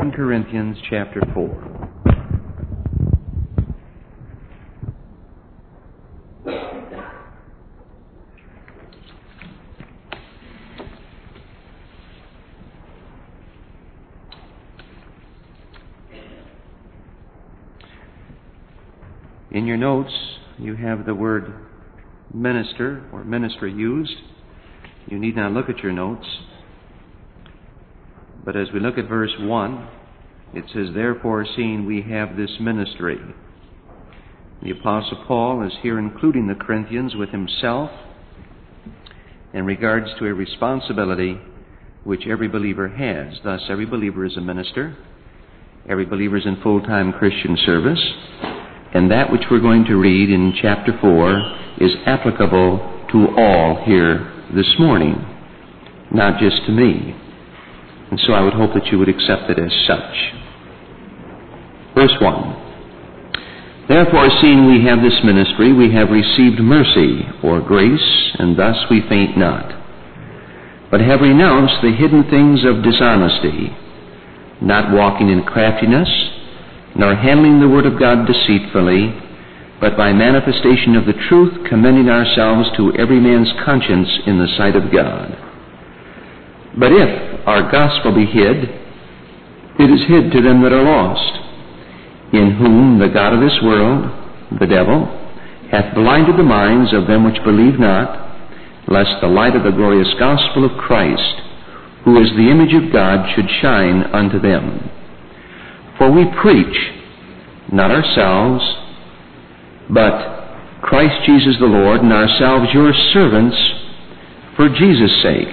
2 Corinthians chapter 4. In your notes, you have the word minister or ministry used. You need not look at your notes. But as we look at verse 1, it says, "Therefore, seeing we have this ministry." The Apostle Paul is here including the Corinthians with himself in regards to a responsibility which every believer has. Thus, every believer is a minister. Every believer is in full-time Christian service. And that which we're going to read in chapter 4 is applicable to all here this morning, not just to me. And so I would hope that you would accept it as such. Verse 1. "Therefore, seeing we have this ministry, we have received mercy, or grace, and thus we faint not, but have renounced the hidden things of dishonesty, not walking in craftiness, nor handling the word of God deceitfully, but by manifestation of the truth, commending ourselves to every man's conscience in the sight of God. But if our gospel be hid, it is hid to them that are lost, in whom the God of this world, the devil, hath blinded the minds of them which believe not, lest the light of the glorious gospel of Christ, who is the image of God, should shine unto them. For we preach, not ourselves, but Christ Jesus the Lord, and ourselves your servants for Jesus' sake."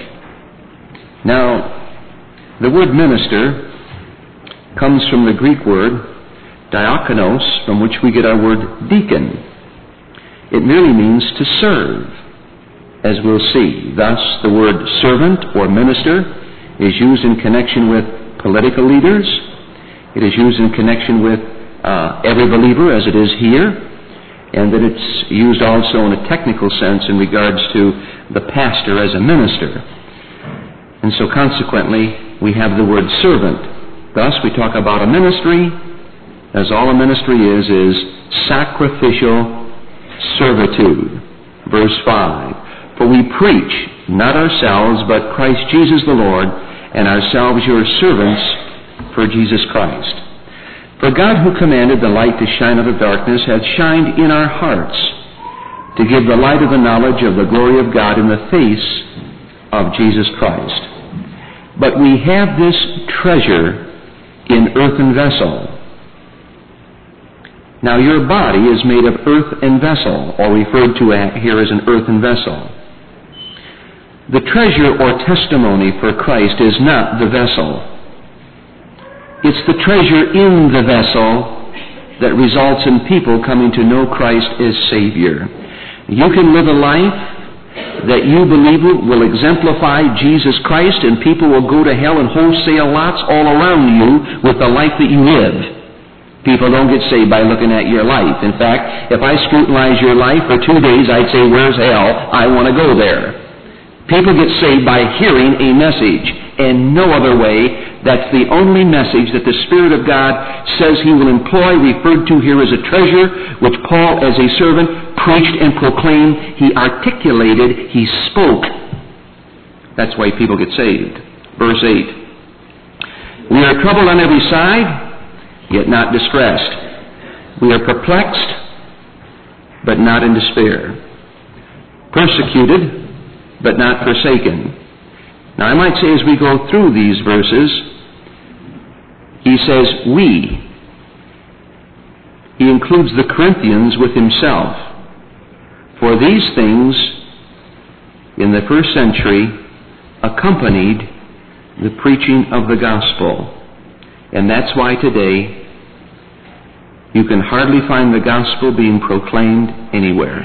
Now, the word minister comes from the Greek word diakonos, from which we get our word deacon. It merely means to serve, as we'll see. Thus, the word servant or minister is used in connection with political leaders. It is used in connection with every believer, as it is here, and that it's used also in a technical sense in regards to the pastor as a minister. And so consequently, we have the word servant. Thus, we talk about a ministry, as all a ministry is sacrificial servitude. Verse 5, "For we preach, not ourselves, but Christ Jesus the Lord, and ourselves your servants for Jesus Christ. For God, who commanded the light to shine out of darkness, hath shined in our hearts, to give the light of the knowledge of the glory of God in the face of Jesus Christ. But we have this treasure in earthen vessel." Now your body is made of earth and vessel, or referred to here as an earthen vessel. The treasure or testimony for Christ is not the vessel. It's the treasure in the vessel that results in people coming to know Christ as Savior. You can live a life that you believe will exemplify Jesus Christ, and people will go to hell in wholesale lots all around you with the life that you live. People don't get saved by looking at your life. In fact, if I scrutinize your life for 2 days, I'd say, "Where's hell? I want to go there." People get saved by hearing a message, and no other way. That's the only message that the Spirit of God says He will employ, referred to here as a treasure, which Paul, as a servant, preached and proclaimed. He articulated, he spoke. That's why people get saved. Verse 8, "We are troubled on every side, yet not distressed. We are perplexed, but not in despair. Persecuted, but not forsaken." Now, I might say as we go through these verses, he says, "we." He includes the Corinthians with himself. For these things, in the first century, accompanied the preaching of the gospel. And that's why today, you can hardly find the gospel being proclaimed anywhere.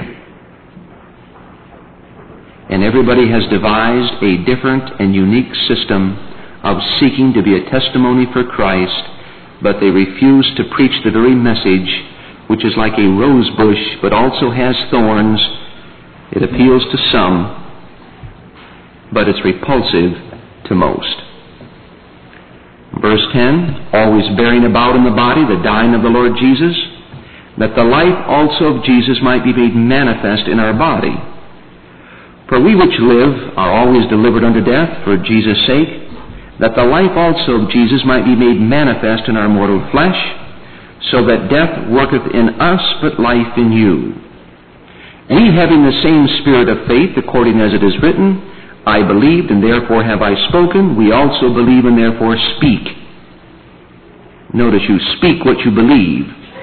And everybody has devised a different and unique system of seeking to be a testimony for Christ, but they refuse to preach the very message which is like a rose bush but also has thorns. It appeals to some, but it's repulsive to most. Verse verse 10, always bearing about in the body the dying of the Lord Jesus, that the life also of Jesus might be made manifest in our body. For we which live are always delivered unto death for Jesus' sake, that the life also of Jesus might be made manifest in our mortal flesh, so that death worketh in us, but life in you. We having the same spirit of faith, according as it is written, I believed, and therefore have I spoken. We also believe, and therefore speak. Notice, you speak what you believe.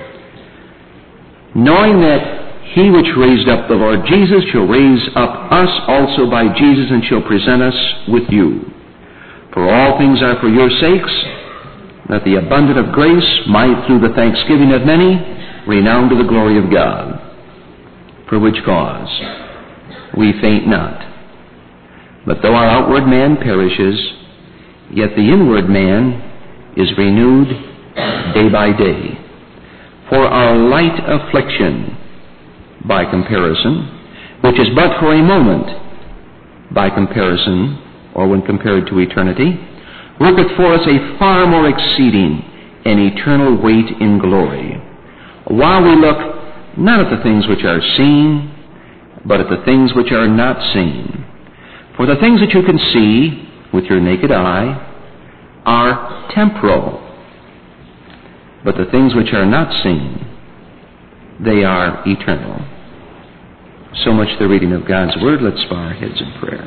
Knowing that he which raised up the Lord Jesus shall raise up us also by Jesus, and shall present us with you. For all things are for your sakes, that the abundance of grace might, through the thanksgiving of many, renown to the glory of God. For which cause we faint not. But though our outward man perishes, yet the inward man is renewed day by day. For our light affliction, by comparison, which is but for a moment, by comparison, or when compared to eternity, worketh for us a far more exceeding and eternal weight in glory, while we look not at the things which are seen, but at the things which are not seen. For the things that you can see with your naked eye are temporal, but the things which are not seen, they are eternal. So much the reading of God's Word. Let's bow our heads in prayer.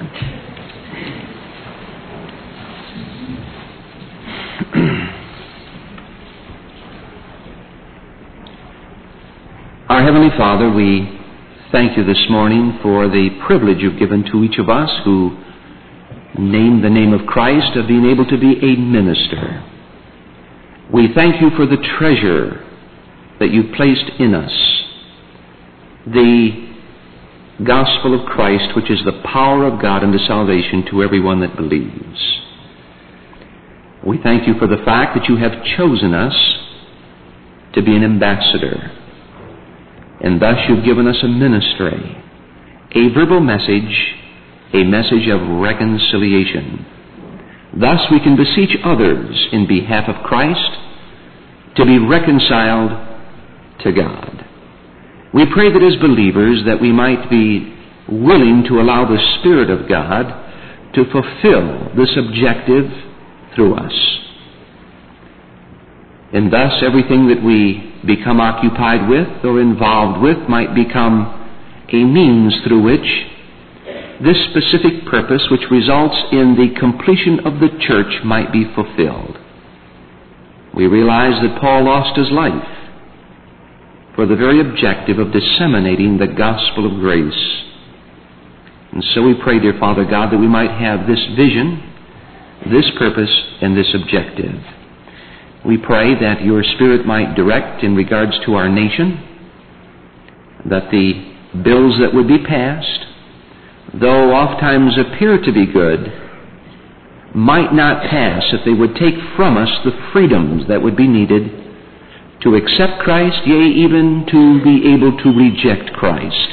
Our Heavenly Father, we thank you this morning for the privilege you've given to each of us who name the name of Christ of being able to be a minister. We thank you for the treasure that you've placed in us, the gospel of Christ, which is the power of God unto salvation to everyone that believes. We thank you for the fact that you have chosen us to be an ambassador, and thus you've given us a ministry, a verbal message, a message of reconciliation. Thus we can beseech others in behalf of Christ to be reconciled to God. We pray that as believers that we might be willing to allow the Spirit of God to fulfill this objective through us. And thus everything that we become occupied with or involved with might become a means through which this specific purpose, which results in the completion of the church, might be fulfilled. We realize that Paul lost his life for the very objective of disseminating the gospel of grace. And so we pray, dear Father God, that we might have this vision, this purpose, and this objective. We pray that your Spirit might direct in regards to our nation, that the bills that would be passed, though oftentimes appear to be good, might not pass if they would take from us the freedoms that would be needed to accept Christ, yea, even to be able to reject Christ.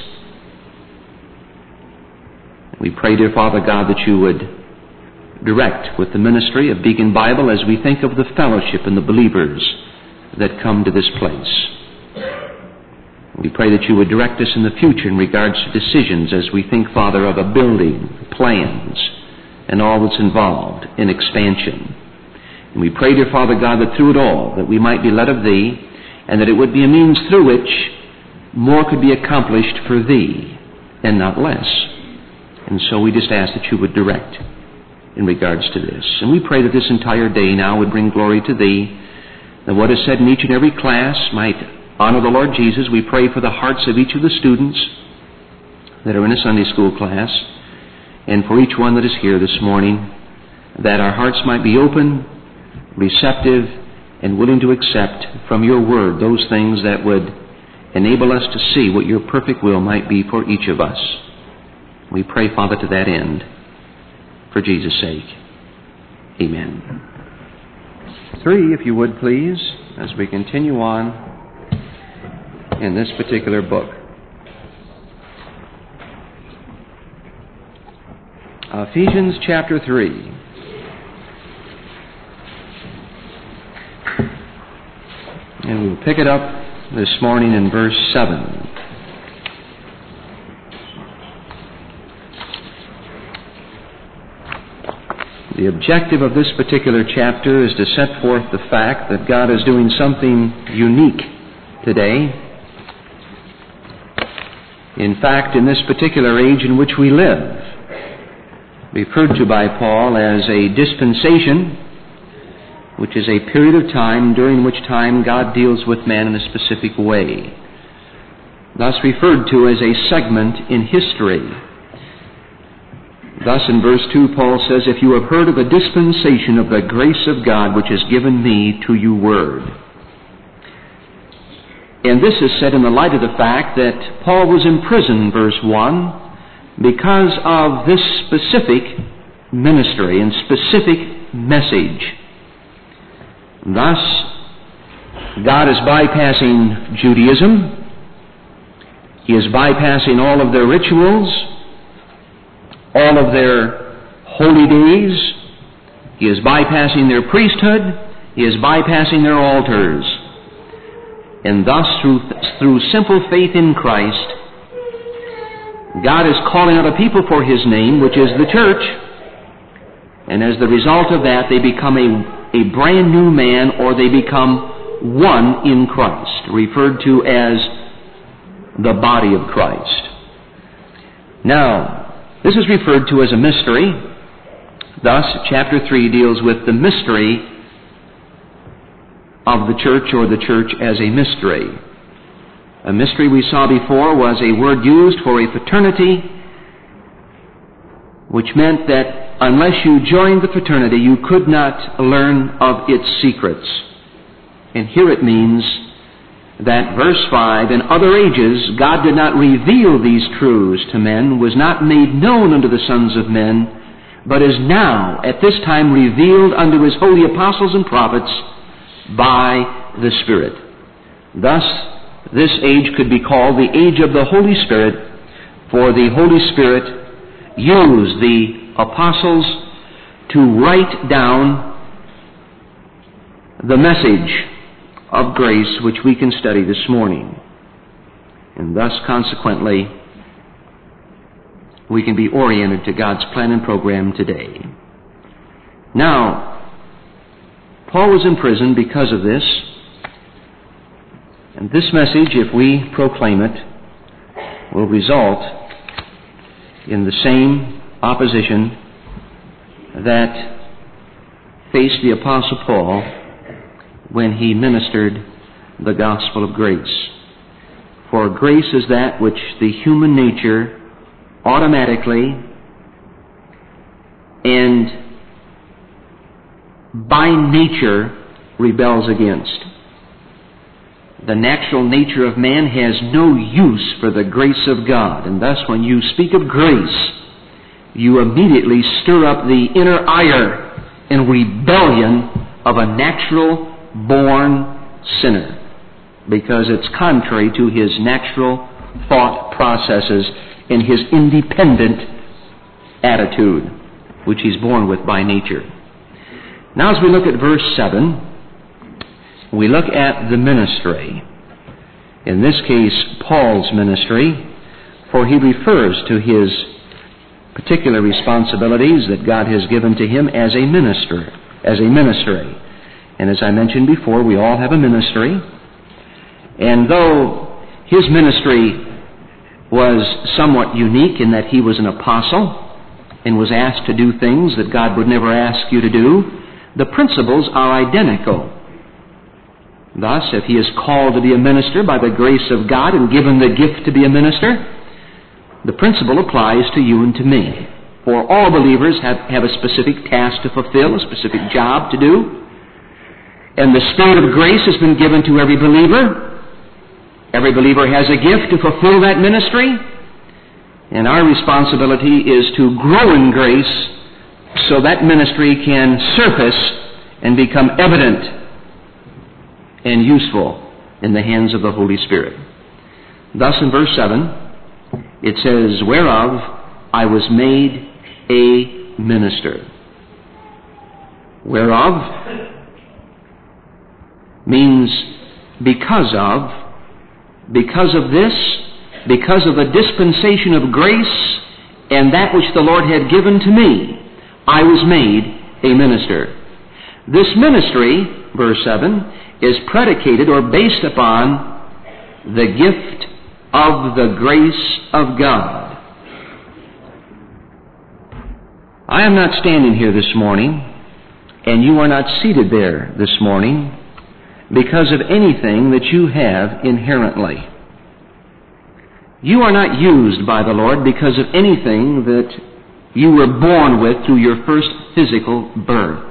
We pray, dear Father God, that you would direct with the ministry of Beacon Bible as we think of the fellowship and the believers that come to this place. We pray that you would direct us in the future in regards to decisions as we think, Father, of a building, plans, and all that's involved in expansion. And we pray, dear Father God, that through it all, that we might be led of Thee, and that it would be a means through which more could be accomplished for Thee, and not less. And so we just ask that you would direct in regards to this. And we pray that this entire day now would bring glory to Thee, that what is said in each and every class might honor the Lord Jesus. We pray for the hearts of each of the students that are in a Sunday school class, and for each one that is here this morning, that our hearts might be open, receptive, and willing to accept from your word those things that would enable us to see what your perfect will might be for each of us. We pray, Father, to that end, for Jesus' sake. Amen. 3, if you would please, as we continue on in this particular book. Ephesians chapter 3. And we'll pick it up this morning in verse 7. The objective of this particular chapter is to set forth the fact that God is doing something unique today. In fact, in this particular age in which we live, referred to by Paul as a dispensation, which is a period of time during which time God deals with man in a specific way, thus referred to as a segment in history. Thus in verse 2 Paul says, "If you have heard of the dispensation of the grace of God which is given me to you word." And this is said in the light of the fact that Paul was in prison, verse 1, because of this specific ministry and specific message. Thus, God is bypassing Judaism. He is bypassing all of their rituals, all of their holy days. He is bypassing their priesthood. He is bypassing their altars. And thus, through simple faith in Christ, God is calling out a people for His name, which is the church. And as the result of that, they become a brand new man, or they become one in Christ, referred to as the body of Christ. Now, this is referred to as a mystery. Thus, chapter 3 deals with the mystery of the church, or the church as a mystery. A mystery, we saw before, was a word used for a fraternity, which meant that unless you joined the fraternity, you could not learn of its secrets. And here it means that, verse 5, in other ages God did not reveal these truths to men, was not made known unto the sons of men, but is now, at this time, revealed unto His holy apostles and prophets by the Spirit. Thus, this age could be called the age of the Holy Spirit, for the Holy Spirit used the apostles to write down the message of grace which we can study this morning. And thus, consequently, we can be oriented to God's plan and program today. Now, Paul was in prison because of this, and this message, if we proclaim it, will result in the same opposition that faced the Apostle Paul when he ministered the gospel of grace. For grace is that which the human nature automatically and by nature rebels against. The natural nature of man has no use for the grace of God, and thus when you speak of grace, you immediately stir up the inner ire and rebellion of a natural-born sinner, because it's contrary to his natural thought processes and his independent attitude, which he's born with by nature. Now, as we look at verse 7, we look at the ministry. In this case, Paul's ministry, for he refers to his particular responsibilities that God has given to him as a minister, as a ministry. And as I mentioned before, we all have a ministry. And though his ministry was somewhat unique in that he was an apostle and was asked to do things that God would never ask you to do, the principles are identical. Thus, if he is called to be a minister by the grace of God and given the gift to be a minister, the principle applies to you and to me. For all believers have a specific task to fulfill, a specific job to do. And the Spirit of grace has been given to every believer. Every believer has a gift to fulfill that ministry. And our responsibility is to grow in grace so that ministry can surface and become evident and useful in the hands of the Holy Spirit. Thus in verse 7, it says, "Whereof I was made a minister." Whereof means because of this, because of the dispensation of grace and that which the Lord had given to me, I was made a minister. This ministry, verse 7, is predicated or based upon the gift of the grace of God. I am not standing here this morning, and you are not seated there this morning because of anything that you have inherently. You are not used by the Lord because of anything that you were born with through your first physical birth.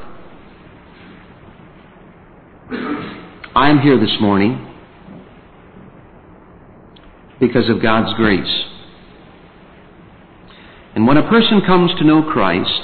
I am here this morning because of God's grace. And when a person comes to know Christ,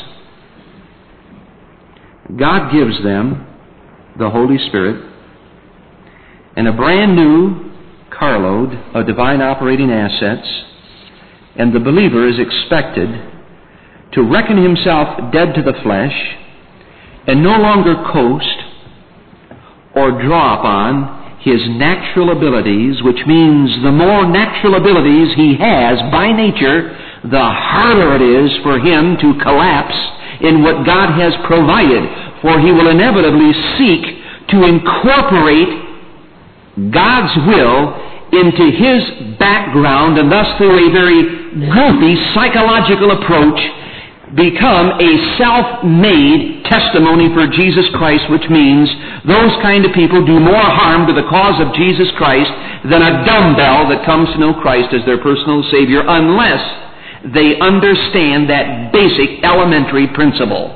God gives them the Holy Spirit and a brand new carload of divine operating assets, and the believer is expected to reckon himself dead to the flesh and no longer coast or draw upon his natural abilities, which means the more natural abilities he has by nature, the harder it is for him to collapse in what God has provided, for he will inevitably seek to incorporate God's will into his background, and thus through a very goofy psychological approach become a self-made testimony for Jesus Christ, which means those kind of people do more harm to the cause of Jesus Christ than a dumbbell that comes to know Christ as their personal Savior, unless they understand that basic elementary principle.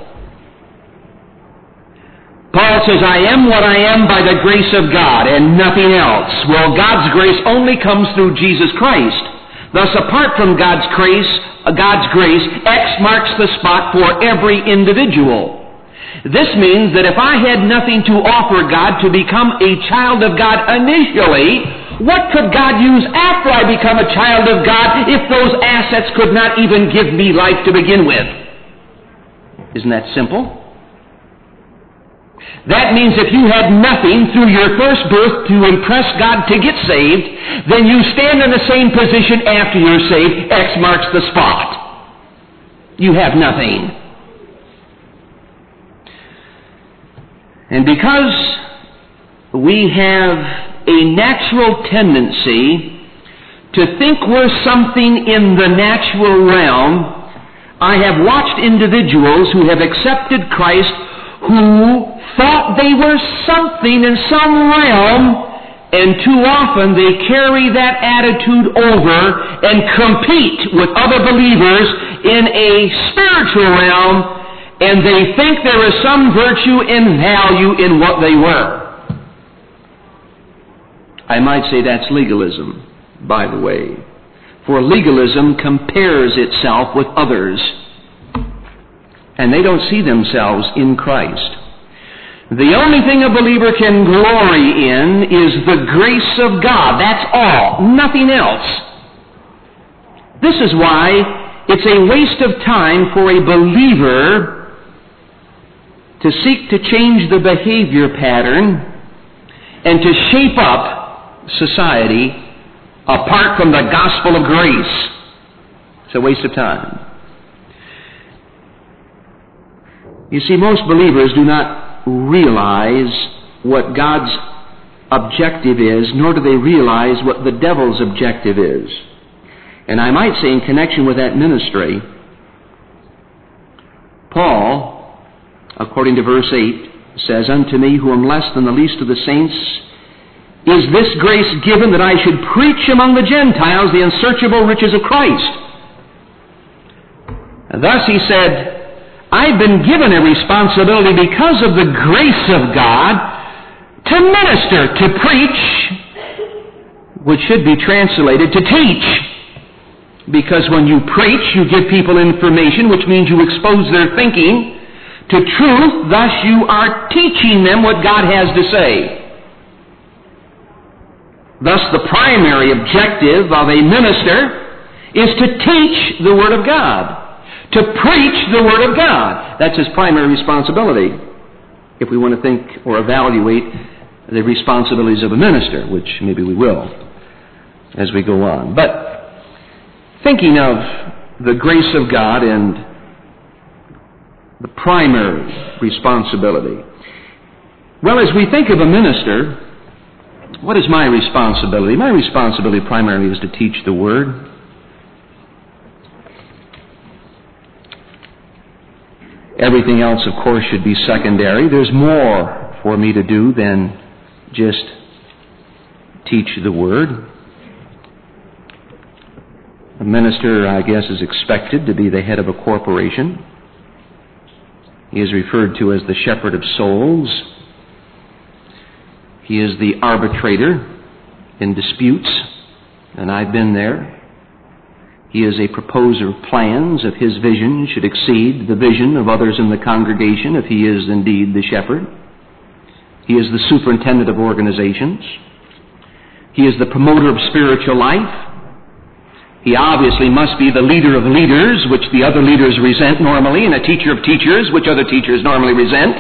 Paul says, I am what I am by the grace of God and nothing else. Well, God's grace only comes through Jesus Christ. Thus, apart from God's grace, X marks the spot for every individual. This means that if I had nothing to offer God to become a child of God initially, what could God use after I become a child of God if those assets could not even give me life to begin with? Isn't that simple? That means if you had nothing through your first birth to impress God to get saved, then you stand in the same position after you're saved. X marks the spot. You have nothing. And because we have a natural tendency to think we're something in the natural realm, I have watched individuals who have accepted Christ who thought they were something in some realm, and too often they carry that attitude over and compete with other believers in a spiritual realm, and they think there is some virtue and value in what they were. I might say that's legalism, by the way, for legalism compares itself with others, and they don't see themselves in Christ. The only thing a believer can glory in is the grace of God. That's all. Nothing else. This is why it's a waste of time for a believer to seek to change the behavior pattern and to shape up society apart from the gospel of grace. It's a waste of time. You see, most believers do not realize what God's objective is, nor do they realize what the devil's objective is. And I might say in connection with that ministry, Paul, according to verse 8, says, Unto me, who am less than the least of the saints, is this grace given that I should preach among the Gentiles the unsearchable riches of Christ. And thus he said, I've been given a responsibility because of the grace of God to minister, to preach, which should be translated to teach. Because when you preach, you give people information, which means you expose their thinking to truth. Thus you are teaching them what God has to say. Thus the primary objective of a minister is to teach the Word of God. To preach the Word of God. That's his primary responsibility. If we want to think or evaluate the responsibilities of a minister, which maybe we will as we go on. But thinking of the grace of God and the primary responsibility. Well, as we think of a minister, what is my responsibility? My responsibility primarily is to teach the Word. Everything else, of course, should be secondary. There's more for me to do than just teach the Word. A minister, I guess, is expected to be the head of a corporation. He is referred to as the shepherd of souls. He is the arbitrator in disputes, and I've been there. He is a proposer of plans if his vision should exceed the vision of others in the congregation, if he is indeed the shepherd. He is the superintendent of organizations. He is the promoter of spiritual life. He obviously must be the leader of leaders, which the other leaders resent normally, and a teacher of teachers, which other teachers normally resent.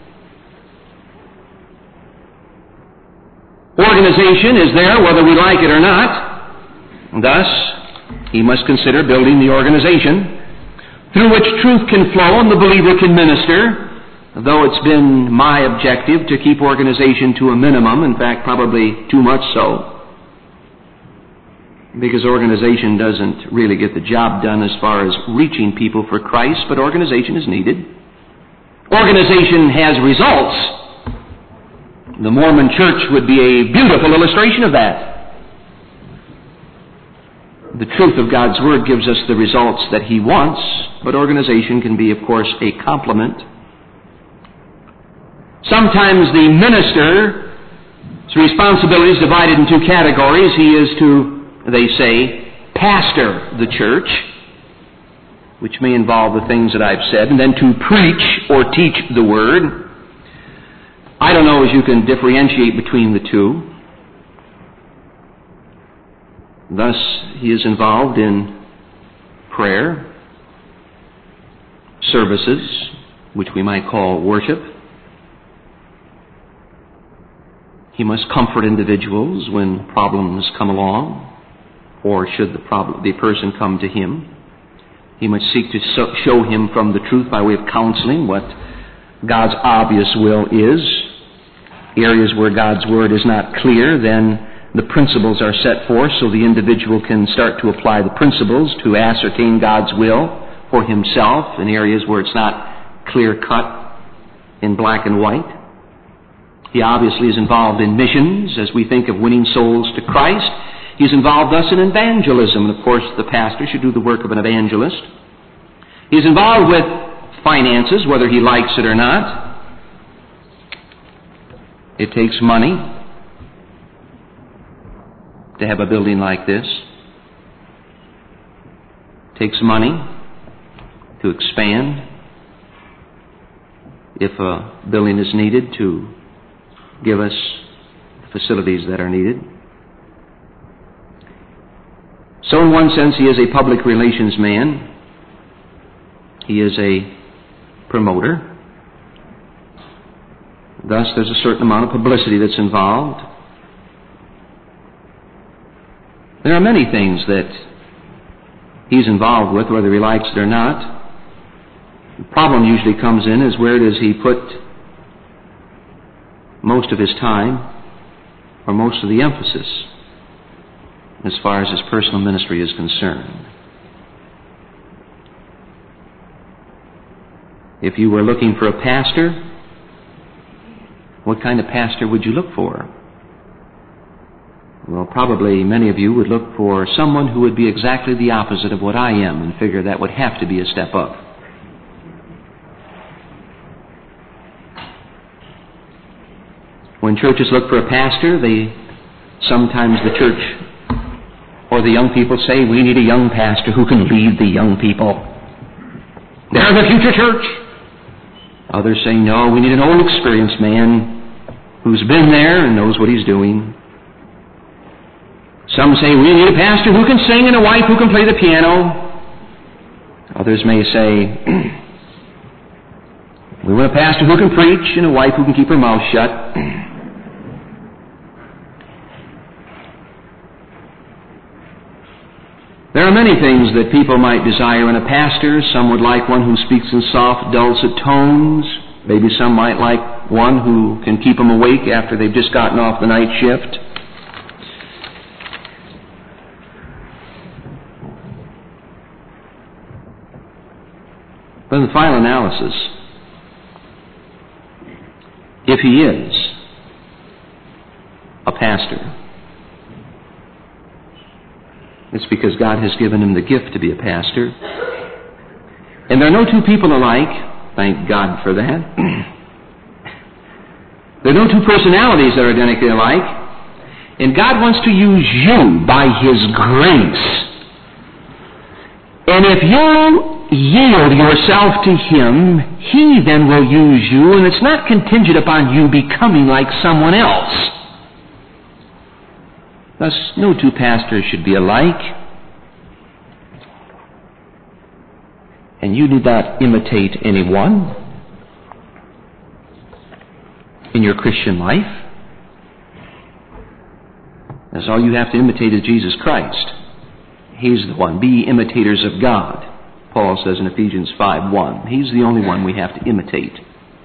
Organization is there whether we like it or not. Thus, he must consider building the organization through which truth can flow and the believer can minister, though it's been my objective to keep organization to a minimum, in fact, probably too much so, because organization doesn't really get the job done as far as reaching people for Christ, but organization is needed. Organization has results. The Mormon Church would be a beautiful illustration of that. The truth of God's Word gives us the results that He wants, but organization can be, of course, a complement. Sometimes the minister's responsibility is divided in two categories. He is to, they say, pastor the church, which may involve the things that I've said, and then to preach or teach the Word. I don't know as you can differentiate between the two. Thus, he is involved in prayer, services, which we might call worship. He must comfort individuals when problems come along, or should the person come to him. He must seek to show him from the truth by way of counseling what God's obvious will is. Areas where God's Word is not clear, then the principles are set forth so the individual can start to apply the principles to ascertain God's will for himself in areas where it's not clear-cut in black and white. He obviously is involved in missions as we think of winning souls to Christ. He's involved thus in evangelism, and of course the pastor should do the work of an evangelist. He's involved with finances, whether he likes it or not. It takes money to have a building like this. It takes money to expand. If a building is needed, to give us the facilities that are needed. So in one sense, he is a public relations man. He is a promoter. Thus, there's a certain amount of publicity that's involved. There are many things that he's involved with, whether he likes it or not. The problem usually comes in is where does he put most of his time or most of the emphasis as far as his personal ministry is concerned. If you were looking for a pastor, what kind of pastor would you look for? Well, probably many of you would look for someone who would be exactly the opposite of what I am and figure that would have to be a step up. When churches look for a pastor, sometimes the church or the young people say, we need a young pastor who can lead the young people. They're the future church. Others say, no, we need an old experienced man who's been there and knows what he's doing. Some say, we need a pastor who can sing and a wife who can play the piano. Others may say, we want a pastor who can preach and a wife who can keep her mouth shut. There are many things that people might desire in a pastor. Some would like one who speaks in soft, dulcet tones. Maybe some might like one who can keep them awake after they've just gotten off the night shift. But in the final analysis, if he is a pastor, it's because God has given him the gift to be a pastor. And there are no two people alike. Thank God for that. There are no two personalities that are identically alike. And God wants to use you by His grace. And if you yield yourself to Him, He then will use you, and it's not contingent upon you becoming like someone else. Thus, no two pastors should be alike. And you need not imitate anyone in your Christian life. As all you have to imitate is Jesus Christ. He's the one. Be imitators of God, Paul says in Ephesians 5:1. He's the only one we have to imitate.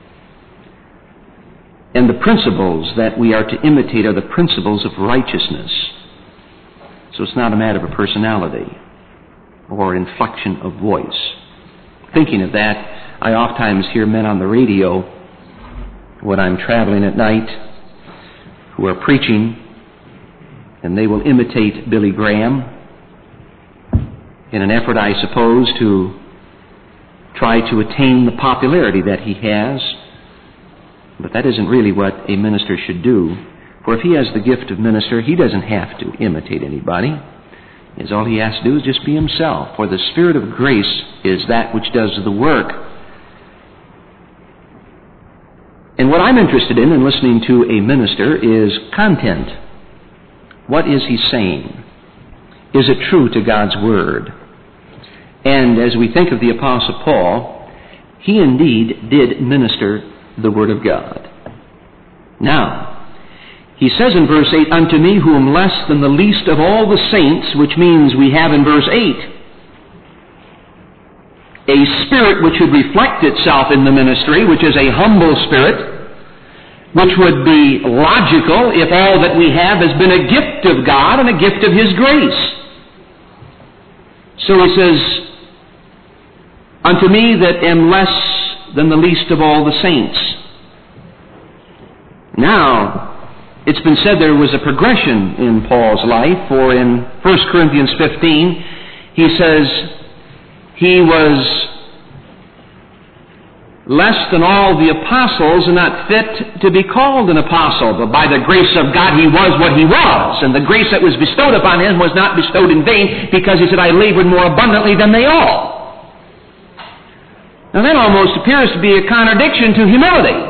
And the principles that we are to imitate are the principles of righteousness. So it's not a matter of a personality or inflection of voice. Thinking of that, I oftentimes hear men on the radio when I'm traveling at night who are preaching, and they will imitate Billy Graham in an effort, I suppose, to try to attain the popularity that he has. But that isn't really what a minister should do. For if he has the gift of minister, he doesn't have to imitate anybody. All he has to do is just be himself. For the Spirit of grace is that which does the work. And what I'm interested in listening to a minister is content. What is he saying? Is it true to God's Word? And as we think of the Apostle Paul, he indeed did minister the Word of God. Now, he says in verse 8, "Unto me who am less than the least of all the saints," which means we have in verse 8 a spirit which would reflect itself in the ministry, which is a humble spirit, which would be logical if all that we have has been a gift of God and a gift of His grace. So he says, "Unto me that am less than the least of all the saints." Now, it's been said there was a progression in Paul's life, for in 1 Corinthians 15, he says he was less than all the apostles and not fit to be called an apostle. But by the grace of God he was what he was, and the grace that was bestowed upon him was not bestowed in vain, because he said, "I labored more abundantly than they all." Now that almost appears to be a contradiction to humility.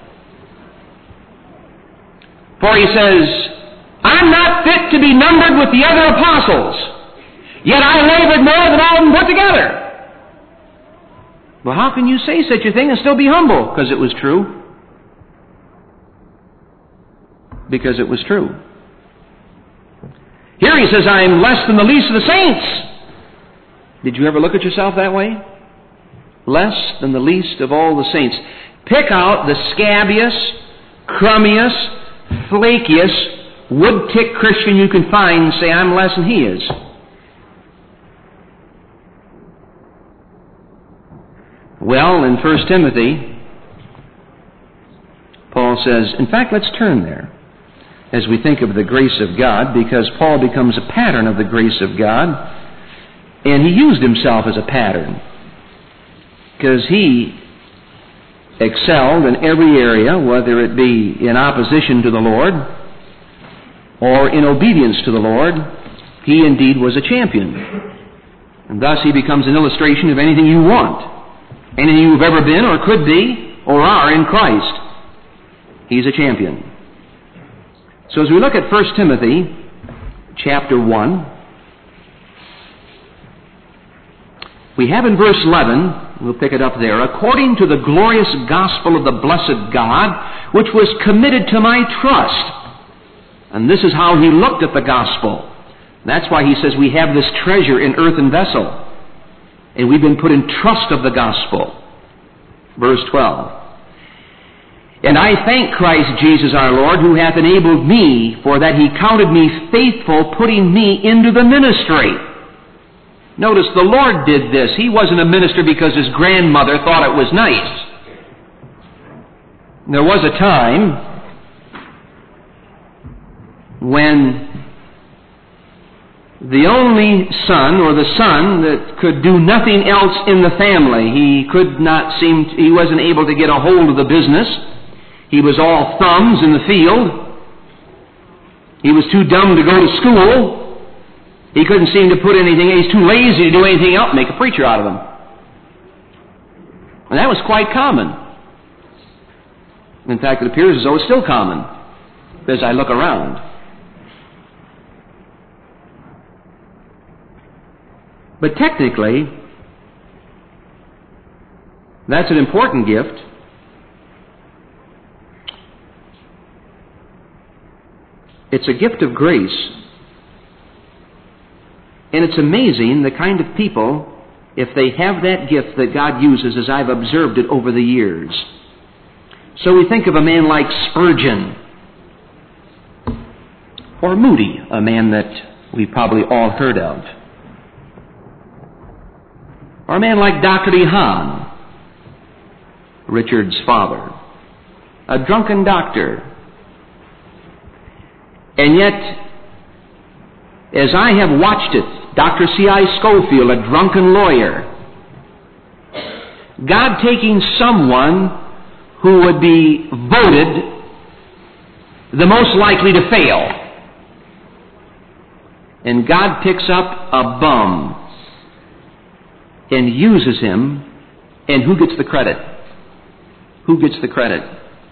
For he says, "I'm not fit to be numbered with the other apostles, yet I labored more than all of them put together." Well, how can you say such a thing and still be humble? Because it was true. Because it was true. Here he says, "I am less than the least of the saints." Did you ever look at yourself that way? Less than the least of all the saints. Pick out the scabbiest, crummiest, flakiest, wood-tick Christian you can find and say, "I'm less than he is." Well, in 1 Timothy, Paul says, in fact, let's turn there as we think of the grace of God, because Paul becomes a pattern of the grace of God, and he used himself as a pattern, because he excelled in every area, whether it be in opposition to the Lord or in obedience to the Lord. He indeed was a champion. And thus he becomes an illustration of anything you want, anything you've ever been or could be or are in Christ. He's a champion. So as we look at 1 Timothy chapter 1, we have in verse 11, we'll pick it up there, "According to the glorious gospel of the blessed God, which was committed to my trust." And this is how he looked at the gospel. That's why he says we have this treasure in earthen vessel, and we've been put in trust of the gospel. Verse 12. And I thank Christ Jesus our Lord, who hath enabled me, for that he counted me faithful, putting me into the ministry. Notice the Lord did this. He wasn't a minister because his grandmother thought it was nice. There was a time when the only son, or the son that could do nothing else in the family, he wasn't able to get a hold of the business. He was all thumbs in the field. He was too dumb to go to school. He couldn't seem to put anything, he's too lazy to do anything else, make a preacher out of him. And that was quite common. In fact, it appears as though it's still common as I look around. But technically, that's an important gift. It's a gift of grace. And it's amazing the kind of people, if they have that gift that God uses, as I've observed it over the years. So we think of a man like Spurgeon, or Moody, a man that we've probably all heard of. Or a man like Dr. DeHaan, Richard's father, a drunken doctor. And yet, as I have watched it, Dr. C.I. Schofield, a drunken lawyer, God taking someone who would be voted the most likely to fail, and God picks up a bum and uses him, and who gets the credit? Who gets the credit?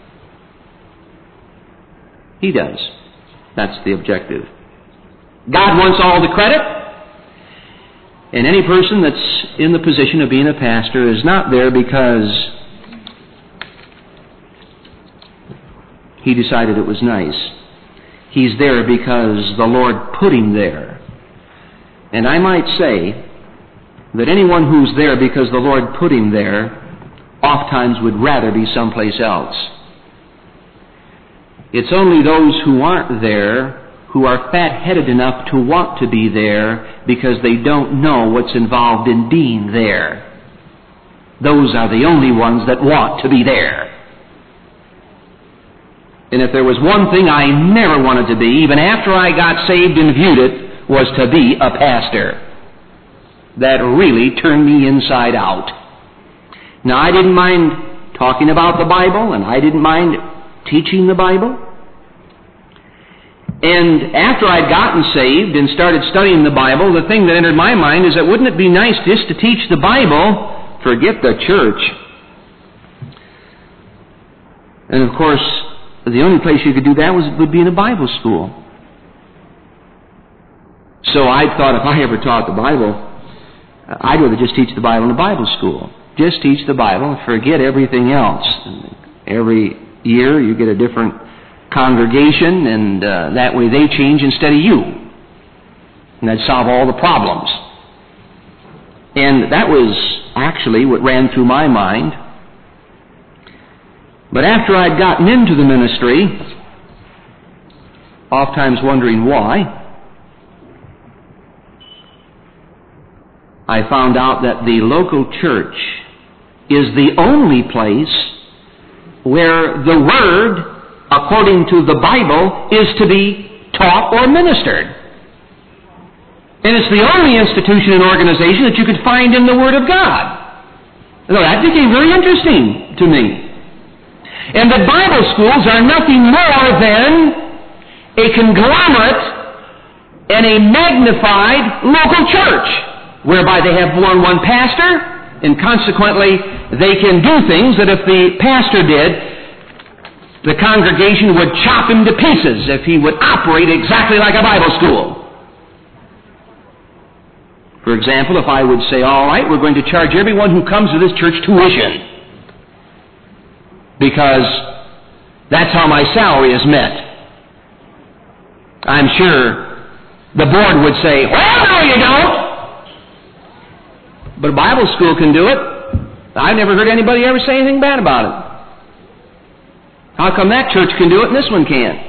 He does. That's the objective. God wants all the credit, and any person that's in the position of being a pastor is not there because he decided it was nice. He's there because the Lord put him there. And I might say that anyone who's there because the Lord put him there oftentimes would rather be someplace else. It's only those who aren't there who are fat-headed enough to want to be there because they don't know what's involved in being there. Those are the only ones that want to be there. And if there was one thing I never wanted to be, even after I got saved and viewed it, was to be a pastor. That really turned me inside out. Now, I didn't mind talking about the Bible, and I didn't mind teaching the Bible. And after I'd gotten saved and started studying the Bible, the thing that entered my mind is that wouldn't it be nice just to teach the Bible, forget the church. And of course, the only place you could do that would be in a Bible school. So I thought if I ever taught the Bible, I'd rather just teach the Bible in a Bible school. Just teach the Bible and forget everything else. Every year you get a different congregation, and that way they change instead of you. And that'd solve all the problems. And that was actually what ran through my mind. But after I'd gotten into the ministry, oftentimes wondering why, I found out that the local church is the only place where the Word, according to the Bible, is to be taught or ministered. And it's the only institution and organization that you could find in the Word of God. So that became very interesting to me. And the Bible schools are nothing more than a conglomerate and a magnified local church, whereby they have more than one pastor, and consequently they can do things that if the pastor did, the congregation would chop him to pieces if he would operate exactly like a Bible school. For example, if I would say, all right, we're going to charge everyone who comes to this church tuition, because that's how my salary is met. I'm sure The board would say, well, no, you don't. But a Bible school can do it. I've never heard anybody ever say anything bad about it. How come that church can do it and this one can't?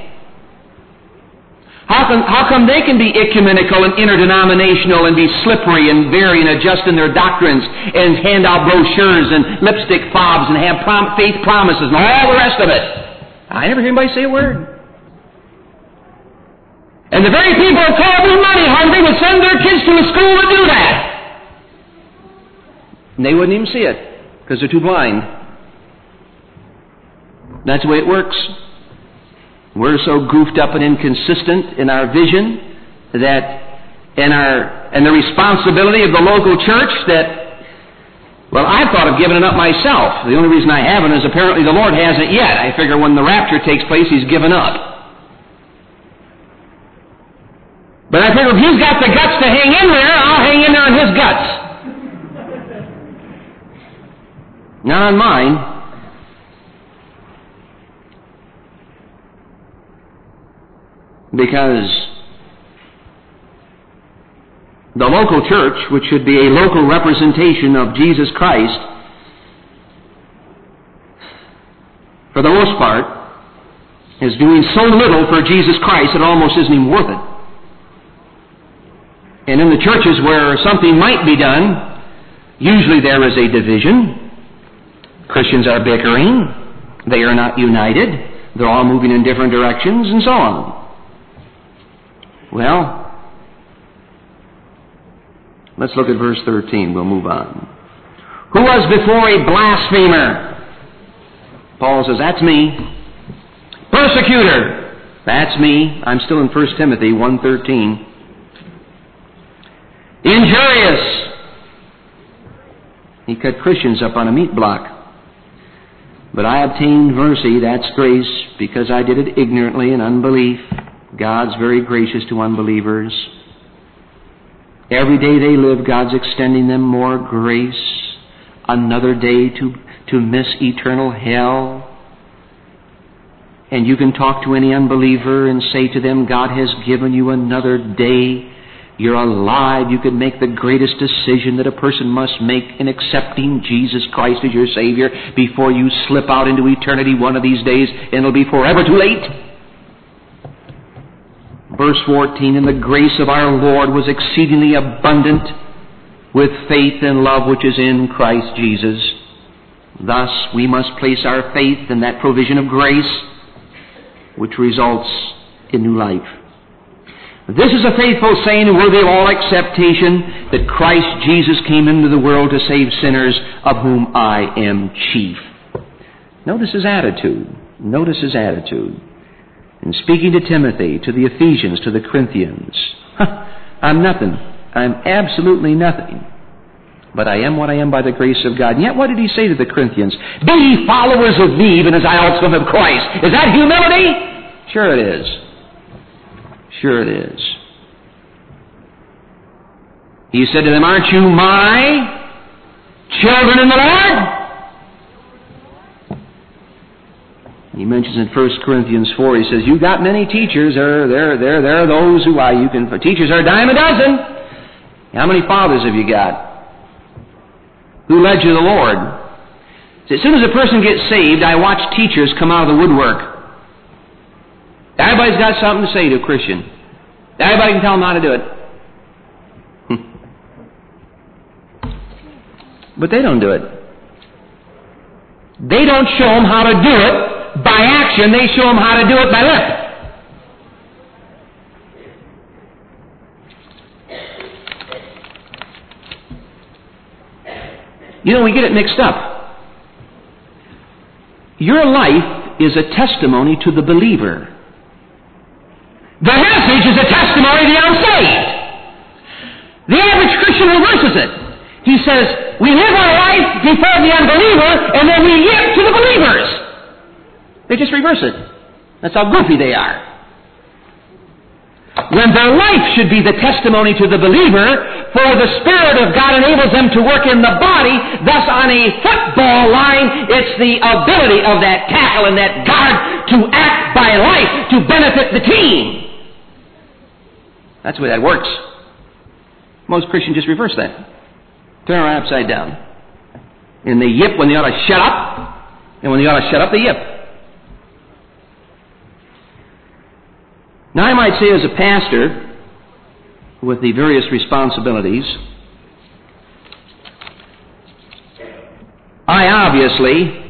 How come they can be ecumenical and interdenominational and be slippery and vary and adjust in their doctrines and hand out brochures and lipstick fobs and have faith promises and all the rest of it? I never hear anybody say a word. And the very people who are terribly money hungry would send their kids to a school to do that. And they wouldn't even see it because they're too blind. That's the way it works. We're so goofed up and inconsistent in our vision and the responsibility of the local church that, well, I've thought of giving it up myself. The only reason I haven't is apparently the Lord hasn't yet. I figure when the rapture takes place, He's given up. But I figure if He's got the guts to hang in there, I'll hang in there on His guts. Not on mine. Because the local church, which should be a local representation of Jesus Christ, for the most part, is doing so little for Jesus Christ it almost isn't even worth it. And in the churches where something might be done, usually there is a division. Christians are bickering. They are not united. They're all moving in different directions and so on. Well, let's look at verse 13. We'll move on. Who was before a blasphemer? Paul says, that's me. Persecutor. That's me. I'm still in 1 Timothy 1:13. Injurious. He cut Christians up on a meat block. But I obtained mercy, that's grace, because I did it ignorantly in unbelief. God's very gracious to unbelievers. Every day they live, God's extending them more grace. Another day to miss eternal hell. And you can talk to any unbeliever and say to them, God has given you another day. You're alive. You can make the greatest decision that a person must make in accepting Jesus Christ as your Savior before you slip out into eternity one of these days, and it'll be forever too late. Verse 14, and the grace of our Lord was exceedingly abundant with faith and love which is in Christ Jesus. Thus we must place our faith in that provision of grace which results in new life. This is a faithful saying and worthy of all acceptation, that Christ Jesus came into the world to save sinners, of whom I am chief. Notice his attitude. Notice his attitude. In speaking to Timothy, to the Ephesians, to the Corinthians, I'm nothing. I'm absolutely nothing. But I am what I am by the grace of God. And yet what did he say to the Corinthians? Be ye followers of me, even as I also am of Christ. Is that humility? Sure it is. Sure it is. He said to them, aren't you my children in the Lord? He mentions in 1 Corinthians 4, he says, you got many teachers. There are those who teachers are a dime a dozen. How many fathers have you got? Who led you to the Lord? So as soon as a person gets saved, I watch teachers come out of the woodwork. Everybody's got something to say to a Christian. Everybody can tell them how to do it. But they don't do it. They don't show them how to do it by action. They show them how to do it by lip. You know, we get it mixed up. Your life is a testimony to the believer. The message is a testimony to the unsaved. The average Christian reverses it. He says, we live our life before the unbeliever, and then we yield to the believers. They just reverse it. That's how goofy they are. When their life should be the testimony to the believer, for the Spirit of God enables them to work in the body, thus on a football line, it's the ability of that tackle and that guard to act by life to benefit the team. That's the way that works. Most Christians just reverse that. Turn around upside down. And they yip when they ought to shut up, and when they ought to shut up, they yip. Now, I might say as a pastor, with the various responsibilities, I obviously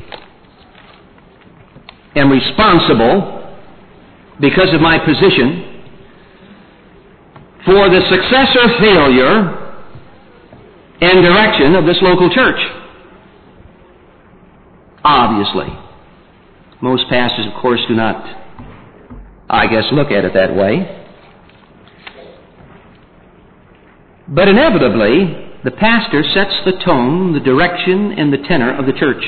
am responsible, because of my position, for the success or failure and direction of this local church. Obviously. Most pastors, of course, do not, I guess, look at it that way. But inevitably, the pastor sets the tone, the direction, and the tenor of the church.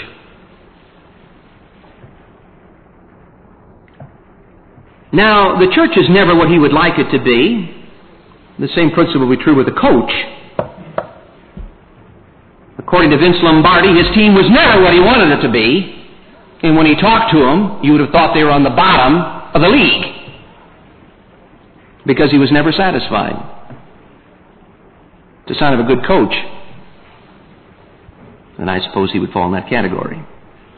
Now, the church is never what he would like it to be. The same principle will be true with the coach. According to Vince Lombardi, his team was never what he wanted it to be. And when he talked to them, you would have thought they were on the bottom of the league. Because he was never satisfied. It's a sign of a good coach. And I suppose he would fall in that category.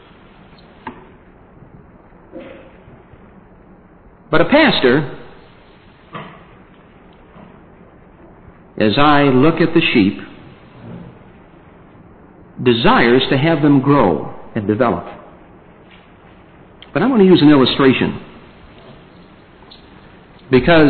But a pastor, as I look at the sheep, desires to have them grow and develop. But I want to use an illustration. Because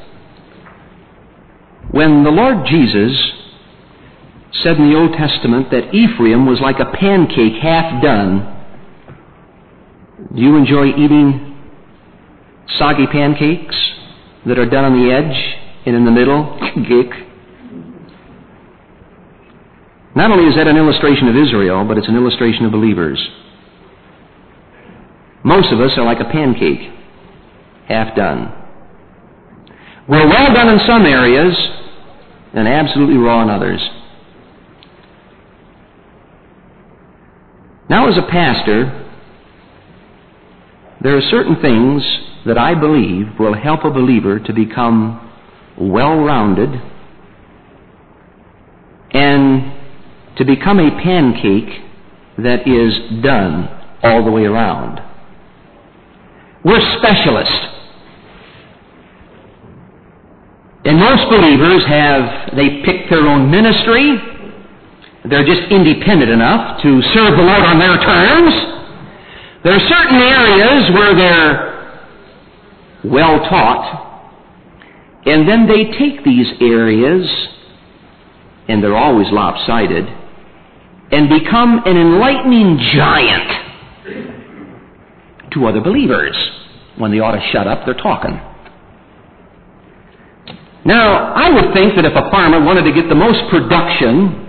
when the Lord Jesus said in the Old Testament that Ephraim was like a pancake half done, do you enjoy eating soggy pancakes that are done on the edge and in the middle? Not only is that an illustration of Israel, but it's an illustration of believers. Most of us are like a pancake, half done. We're well done in some areas and absolutely raw in others. Now, as a pastor, there are certain things that I believe will help a believer to become well-rounded and to become a pancake that is done all the way around. We're specialists. And most believers they pick their own ministry. They're just independent enough to serve the Lord on their terms. There are certain areas where they're well taught, and then they take these areas, and they're always lopsided, and become an enlightening giant to other believers. When they ought to shut up, they're talking. Now, I would think that if a farmer wanted to get the most production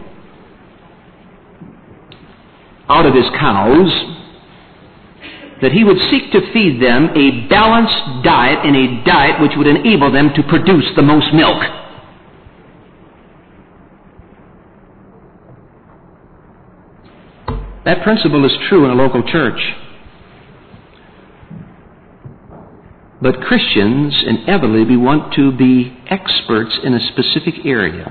out of his cows, that he would seek to feed them a balanced diet, and a diet which would enable them to produce the most milk. That principle is true in a local church. But Christians inevitably want to be experts in a specific area.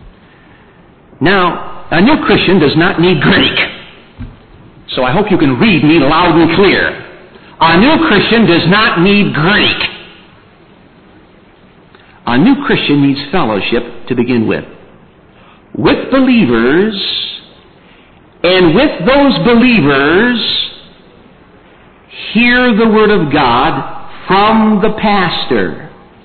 Now, a new Christian does not need Greek. So I hope you can read me loud and clear. A new Christian does not need Greek. A new Christian needs fellowship to begin with believers, and with those believers, hear the Word of God from the pastor.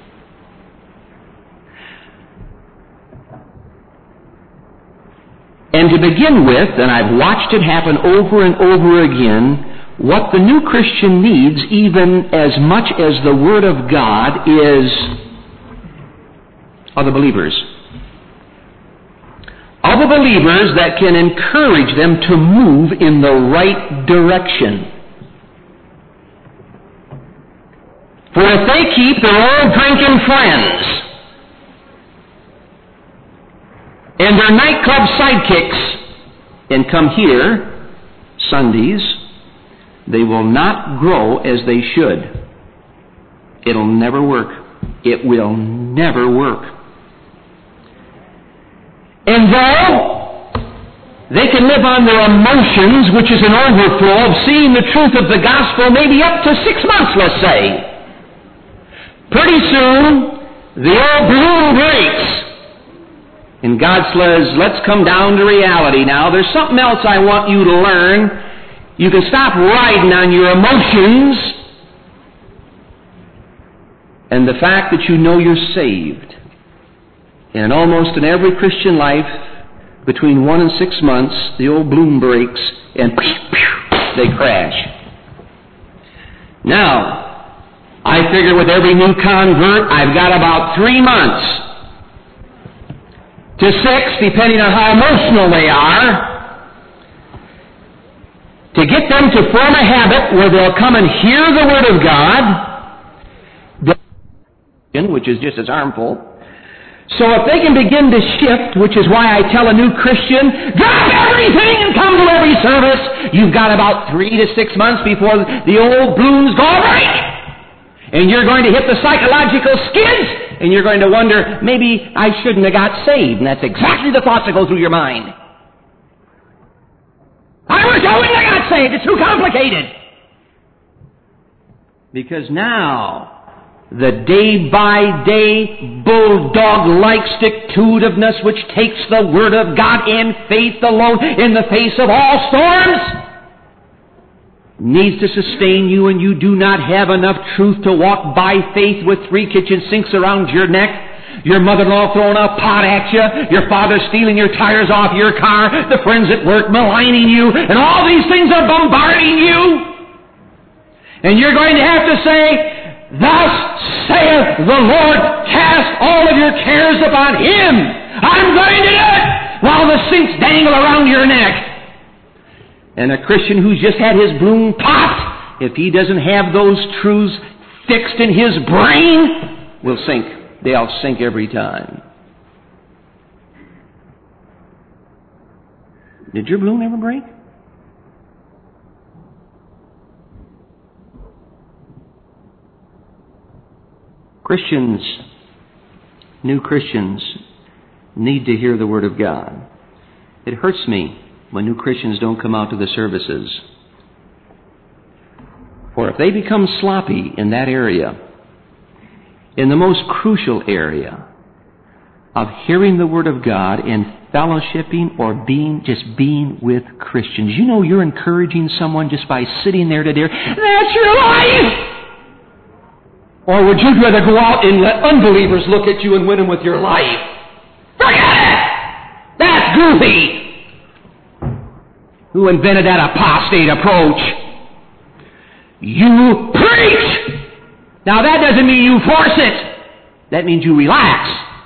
And to begin with, and I've watched it happen over and over again, what the new Christian needs, even as much as the Word of God, are the believers. Other believers that can encourage them to move in the right direction. For if they keep their old drinking friends and their nightclub sidekicks and come here Sundays, they will not grow as they should. It'll never work. it will never work. And though they can live on their emotions, which is an overflow of seeing the truth of the gospel, maybe up to 6 months, let's say, pretty soon the old balloon breaks. And God says, let's come down to reality now. There's something else I want you to learn. You can stop riding on your emotions and the fact that you know you're saved. And almost in every Christian life, between 1 and 6 months, the old balloon breaks and they crash. Now, I figure with every new convert, I've got about 3 months to 6, depending on how emotional they are, to get them to form a habit where they'll come and hear the Word of God, which is just as harmful. So if they can begin to shift, which is why I tell a new Christian, drop everything and come to every service, you've got about 3 to 6 months before the old balloons go break. And you're going to hit the psychological skids, and you're going to wonder, maybe I shouldn't have got saved. And that's exactly the thoughts that go through your mind. I wish I wouldn't have got saved. It's too complicated. Because now, the day-by-day bulldog-like stick-to-itiveness which takes the Word of God in faith alone in the face of all storms needs to sustain you, and you do not have enough truth to walk by faith with 3 kitchen sinks around your neck, your mother-in-law throwing a pot at you, your father stealing your tires off your car, the friends at work maligning you, and all these things are bombarding you. And you're going to have to say, thus saith the Lord, cast all of your cares upon Him. I'm going to do it while the sinks dangle around your neck. And a Christian who's just had his balloon popped, if he doesn't have those truths fixed in his brain, will sink. They'll sink every time. Did your balloon ever break? Christians, new Christians, need to hear the Word of God. It hurts me when new Christians don't come out to the services. For if they become sloppy in that area, in the most crucial area of hearing the Word of God and fellowshipping or being with Christians, you know you're encouraging someone just by sitting there to hear, that's your life! Or would you rather go out and let unbelievers look at you and win them with your life? Forget it! That's goofy! Who invented that apostate approach? You preach! Now that doesn't mean you force it. That means you relax.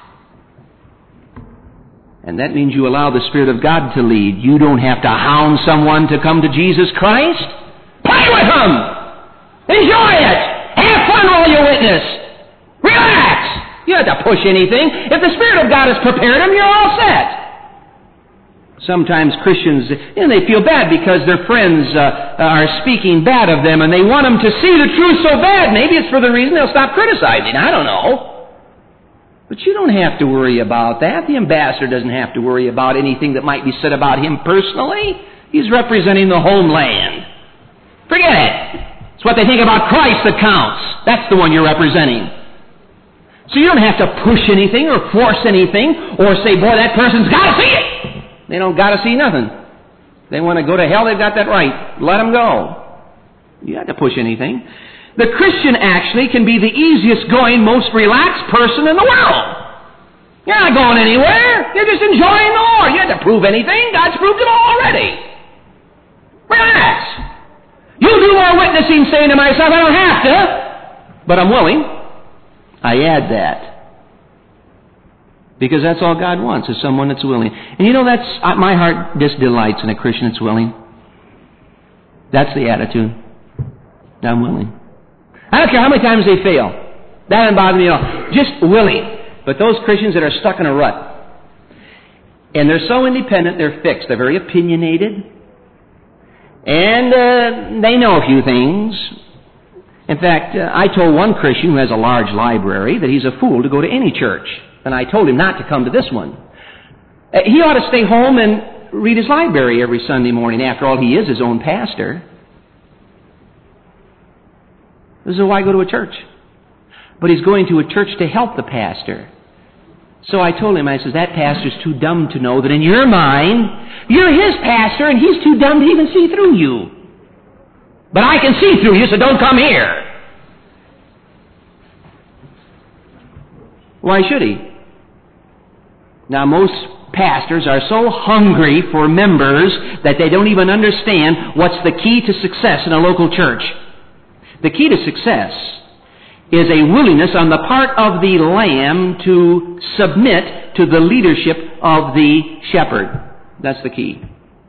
And that means you allow the Spirit of God to lead. You don't have to hound someone to come to Jesus Christ. Play with them! Enjoy it! Have fun while you witness. Relax. You don't have to push anything. If the Spirit of God has prepared them, you're all set. Sometimes Christians, they feel bad because their friends are speaking bad of them, and they want them to see the truth so bad. Maybe it's for the reason they'll stop criticizing. I don't know. But you don't have to worry about that. The ambassador doesn't have to worry about anything that might be said about him personally. He's representing the homeland. Forget it. It's what they think about Christ that counts. That's the one you're representing. So you don't have to push anything or force anything or say, boy, that person's got to see it. They don't got to see nothing. They want to go to hell, they've got that right. Let them go. You don't have to push anything. The Christian actually can be the easiest going, most relaxed person in the world. You're not going anywhere. You're just enjoying the Lord. You don't have to prove anything. God's proved it all already. Relax. You do more witnessing saying to myself, I don't have to, but I'm willing. I add that. Because that's all God wants, is someone that's willing. And you know, that's my heart just delights in a Christian that's willing. That's the attitude. I'm willing. I don't care how many times they fail. That doesn't bother me at all. Just willing. But those Christians that are stuck in a rut, and they're so independent, they're fixed. They're very opinionated. And they know a few things. In fact, I told one Christian who has a large library that he's a fool to go to any church. And I told him not to come to this one. He ought to stay home and read his library every Sunday morning. After all, he is his own pastor. This is why I go to a church. But he's going to a church to help the pastor. So I told him, I said, that pastor's too dumb to know that in your mind, you're his pastor and he's too dumb to even see through you. But I can see through you, so don't come here. Why should he? Now, most pastors are so hungry for members that they don't even understand what's the key to success in a local church. The key to success is a willingness on the part of the lamb to submit to the leadership of the shepherd. That's the key.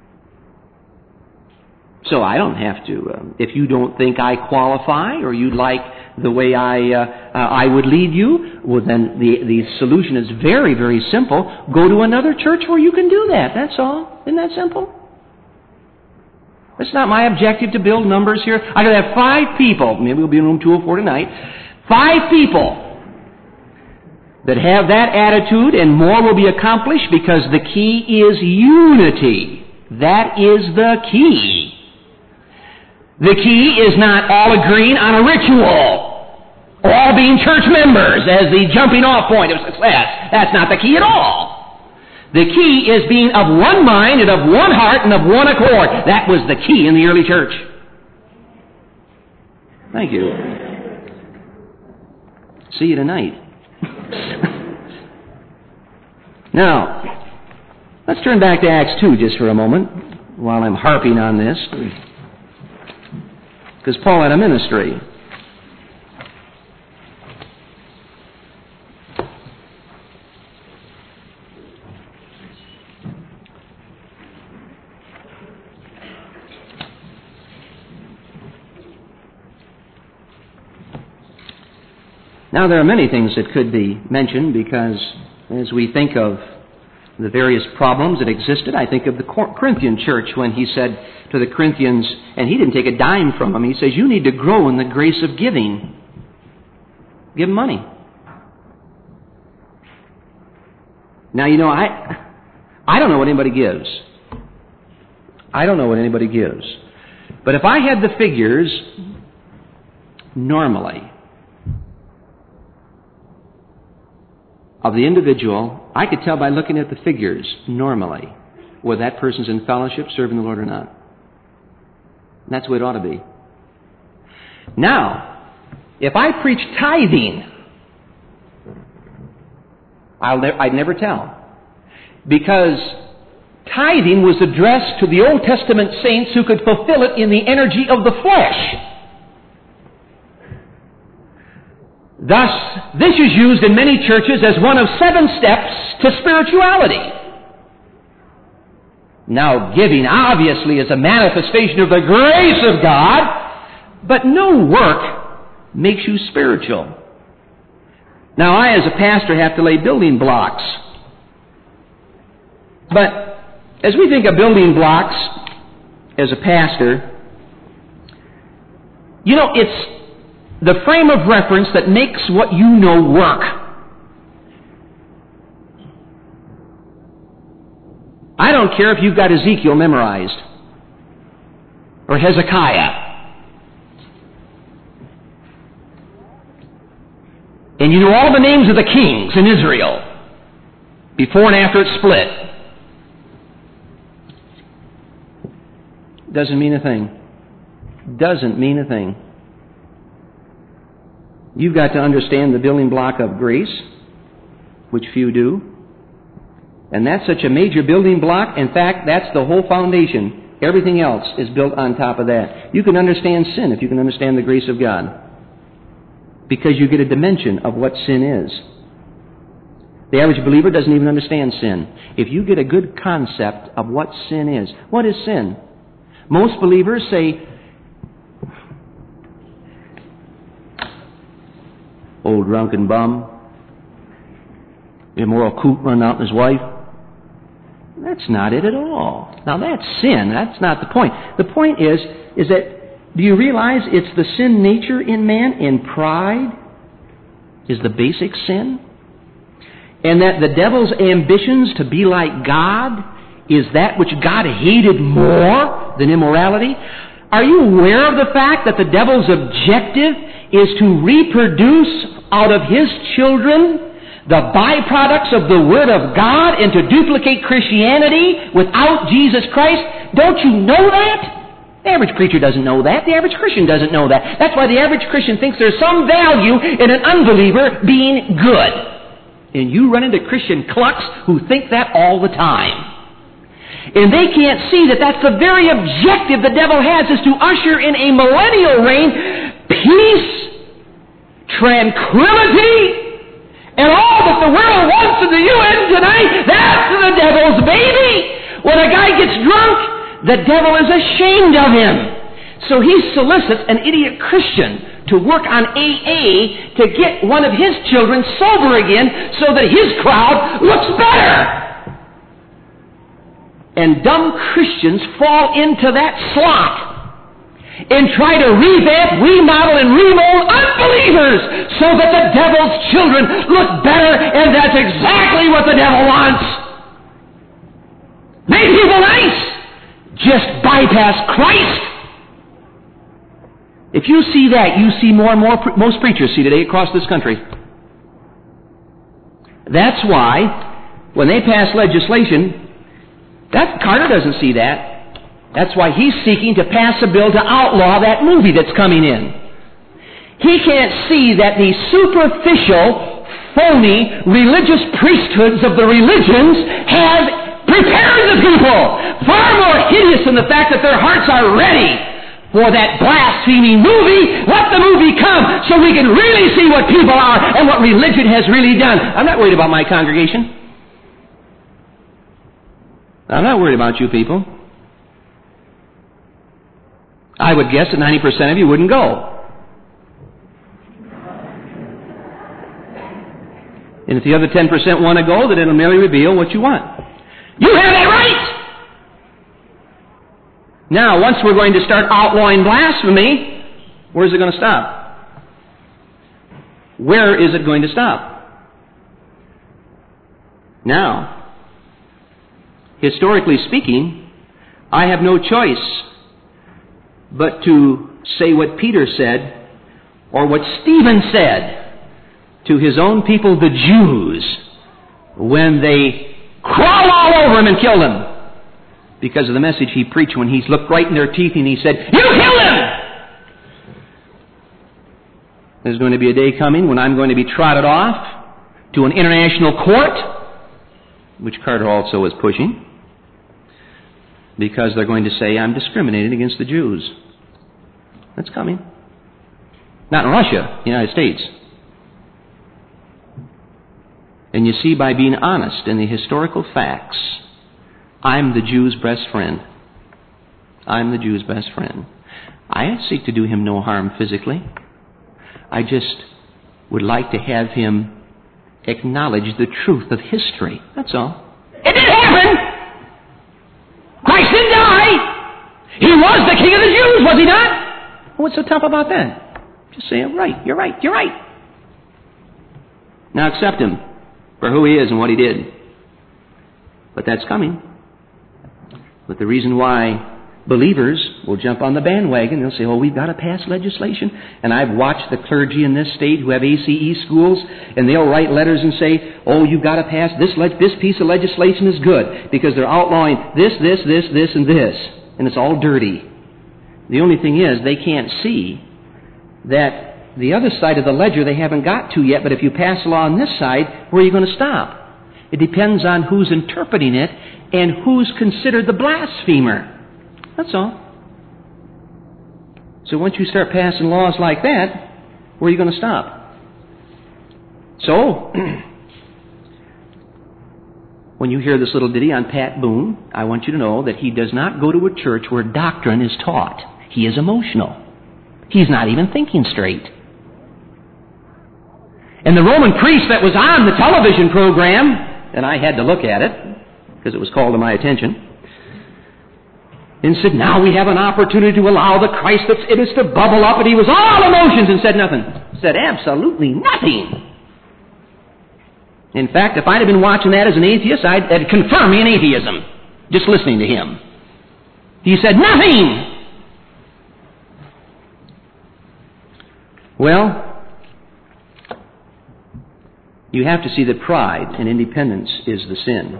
So I don't have to, if you don't think I qualify or you'd like the way I would lead you, well then the solution is very, very simple. Go to another church where you can do that. That's all. Isn't that simple? It's not my objective to build numbers here. I could have 5 people, maybe we'll be in room 204 tonight, 5 people that have that attitude, and more will be accomplished because the key is unity. That is the key. The key is not all agreeing on a ritual or all being church members as the jumping off point of success. That's not the key at all. The key is being of one mind and of one heart and of one accord. That was the key in the early church. Thank you. See you tonight. Now, let's turn back to Acts 2 just for a moment while I'm harping on this. Because Paul had a ministry. Now, there are many things that could be mentioned because as we think of the various problems that existed, I think of the Corinthian church when he said to the Corinthians, and he didn't take a dime from them, he says, you need to grow in the grace of giving. Give money. Now, you know, I don't know what anybody gives. I don't know what anybody gives. But if I had the figures, normally, of the individual, I could tell by looking at the figures, normally, whether that person's in fellowship, serving the Lord or not. And that's the way it ought to be. Now, if I preach tithing, I'd never tell. Because tithing was addressed to the Old Testament saints who could fulfill it in the energy of the flesh. Thus, this is used in many churches as one of 7 steps to spirituality. Now, giving obviously is a manifestation of the grace of God, but no work makes you spiritual. Now, I as a pastor have to lay building blocks. But as we think of building blocks as a pastor, you know, it's the frame of reference that makes what you know work. I don't care if you've got Ezekiel memorized or Hezekiah. And you know all the names of the kings in Israel before and after it split. Doesn't mean a thing. Doesn't mean a thing. You've got to understand the building block of grace, which few do. And that's such a major building block. In fact, that's the whole foundation. Everything else is built on top of that. You can understand sin if you can understand the grace of God. Because you get a dimension of what sin is. The average believer doesn't even understand sin. If you get a good concept of what sin is, what is sin? Most believers say, old drunken bum, immoral coot running out with his wife. That's not it at all. Now that's sin. That's not the point. The point is that Do you realize it's the sin nature in man, and pride is the basic sin? And that the devil's ambitions to be like God is that which God hated more than immorality? Are you aware of the fact that the devil's objective is to reproduce out of his children the byproducts of the Word of God and to duplicate Christianity without Jesus Christ? Don't you know that? The average preacher doesn't know that. The average Christian doesn't know that. That's why the average Christian thinks there's some value in an unbeliever being good. And you run into Christian clucks who think that all the time. And they can't see that that's the very objective the devil has, is to usher in a millennial reign, peace, tranquility, and all that the world wants in the UN tonight. That's the devil's baby. When a guy gets drunk, the devil is ashamed of him. So he solicits an idiot Christian to work on AA to get one of his children sober again so that his crowd looks better. And dumb Christians fall into that slot and try to revamp, remodel, and remold unbelievers so that the devil's children look better, and that's exactly what the devil wants. Make people nice. Just bypass Christ. If you see that, you see more and more, most preachers see today across this country. That's why, when they pass legislation, Carter doesn't see that. That's why he's seeking to pass a bill to outlaw that movie that's coming in. He can't see that the superficial, phony, religious priesthoods of the religions have prepared the people. Far more hideous than the fact that their hearts are ready for that blaspheming movie. Let the movie come so we can really see what people are and what religion has really done. I'm not worried about my congregation. I'm not worried about you people. I would guess that 90% of you wouldn't go. And if the other 10% want to go, then it'll merely reveal what you want. You have that right! Now, once we're going to start outlawing blasphemy, where's it going to stop? Where is it going to stop? Now, historically speaking, I have no choice but to say what Peter said, or what Stephen said to his own people, the Jews, when they crawled all over him and killed him because of the message he preached when he looked right in their teeth and he said, "You killed him!" There's going to be a day coming when I'm going to be trotted off to an international court, which Carter also is pushing, because they're going to say I'm discriminating against the Jews. That's coming. Not in Russia, the United States. And you see, by being honest in the historical facts, I'm the Jew's best friend. I'm the Jew's best friend. I seek to do him no harm physically. I just would like to have him acknowledge the truth of history. That's all. It didn't happen! Christ didn't die! He was the King of the Jews, was he not? What's so tough about that? Just say, right, you're right, you're right. Now accept him for who he is and what he did. But that's coming. But the reason why believers will jump on the bandwagon, they'll say, oh, we've got to pass legislation. And I've watched the clergy in this state who have ACE schools, and they'll write letters and say, oh, you've got to pass this piece of legislation is good because they're outlawing this, and this. And it's all dirty. The only thing is, they can't see that the other side of the ledger they haven't got to yet, but if you pass a law on this side, where are you going to stop? It depends on who's interpreting it and who's considered the blasphemer. That's all. So once you start passing laws like that, where are you going to stop? So, when you hear this little ditty on Pat Boone, I want you to know that he does not go to a church where doctrine is taught. He is emotional. He's not even thinking straight. And the Roman priest that was on the television program, and I had to look at it because it was called to my attention, and said, now we have an opportunity to allow the Christ that's in us to bubble up, and he was all emotions and said nothing. Said absolutely nothing. In fact, if I'd have been watching that as an atheist, that'd confirm me in atheism, just listening to him. He said nothing. Well, you have to see that pride and independence is the sin.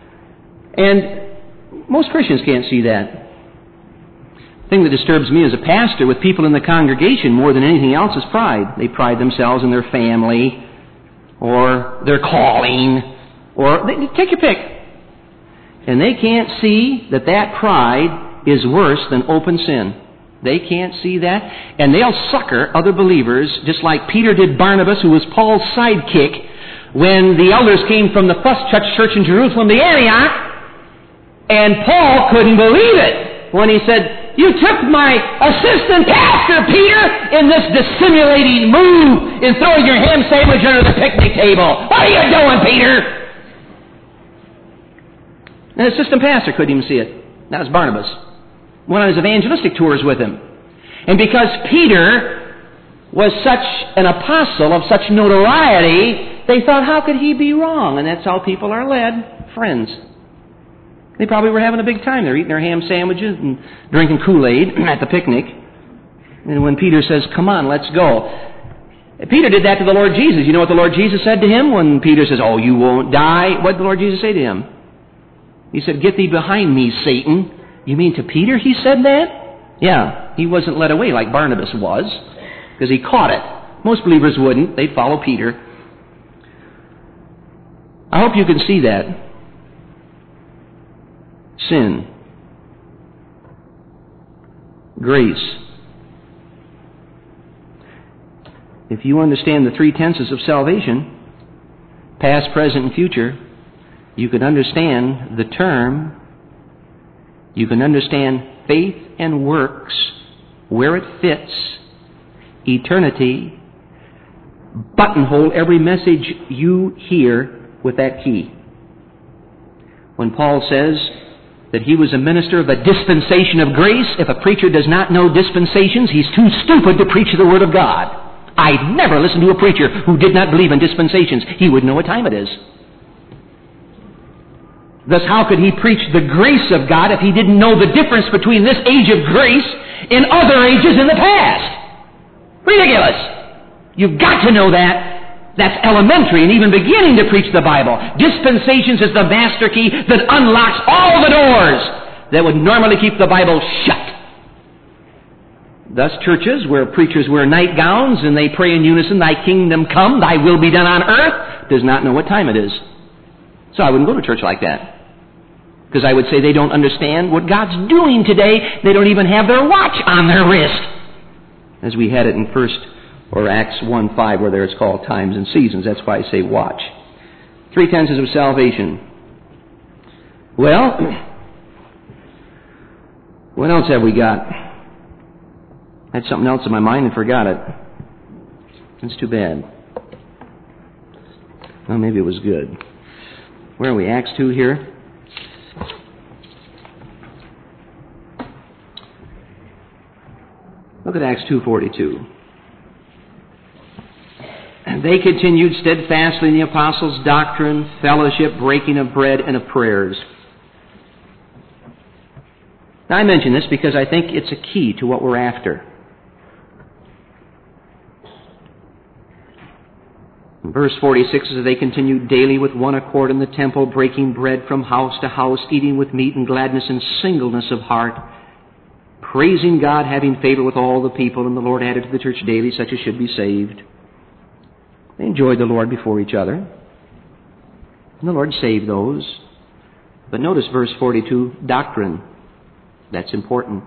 And most Christians can't see that. The thing that disturbs me as a pastor with people in the congregation more than anything else is pride. They pride themselves in their family or their calling, or take your pick. And they can't see that that pride is worse than open sin. They can't see that. And they'll succor other believers, just like Peter did Barnabas, who was Paul's sidekick, when the elders came from the first church in Jerusalem to Antioch, and Paul couldn't believe it when he said, you took my assistant pastor, Peter, in this dissimulating move in throwing your ham sandwich under the picnic table. What are you doing, Peter? And the assistant pastor couldn't even see it. That was Barnabas. Went on his evangelistic tours with him. And because Peter was such an apostle of such notoriety, they thought, how could he be wrong? And that's how people are led. Friends. They probably were having a big time. They're eating their ham sandwiches and drinking Kool-Aid at the picnic. And when Peter says, come on, let's go. Peter did that to the Lord Jesus. You know what the Lord Jesus said to him when Peter says, oh, you won't die? What did the Lord Jesus say to him? He said, get thee behind me, Satan. You mean to Peter he said that? Yeah, he wasn't led away like Barnabas was, because he caught it. Most believers wouldn't. They'd follow Peter. I hope you can see that. Sin. Grace. If you understand the three tenses of salvation, past, present, and future, you can understand the term, you can understand faith and works, where it fits, eternity, buttonhole every message you hear with that key. When Paul says that he was a minister of a dispensation of grace, if a preacher does not know dispensations, he's too stupid to preach the Word of God. I'd never listen to a preacher who did not believe in dispensations. He would know what time it is. Thus, how could he preach the grace of God if he didn't know the difference between this age of grace and other ages in the past? Ridiculous! You've got to know that. That's elementary and even beginning to preach the Bible. Dispensations is the master key that unlocks all the doors that would normally keep the Bible shut. Thus, churches where preachers wear nightgowns and they pray in unison, thy kingdom come, thy will be done on earth, does not know what time it is. So I wouldn't go to church like that. Because I would say they don't understand what God's doing today. They don't even have their watch on their wrist. As we had it in Acts 1:5, where there it's called times and seasons. That's why I say watch. Three tenses of salvation. Well, what else have we got? I had something else in my mind and forgot it. That's too bad. Well, maybe it was good. Where are we? Acts 2 here. Look at Acts 2:42. They continued steadfastly in the apostles' doctrine, fellowship, breaking of bread, and of prayers. Now, I mention this because I think it's a key to what we're after. In verse 46 says, they continued daily with one accord in the temple, breaking bread from house to house, eating with meat and gladness and singleness of heart, praising God, having favor with all the people, and the Lord added to the church daily such as should be saved. They enjoyed the Lord before each other. And the Lord saved those. But notice verse 42, doctrine. That's important.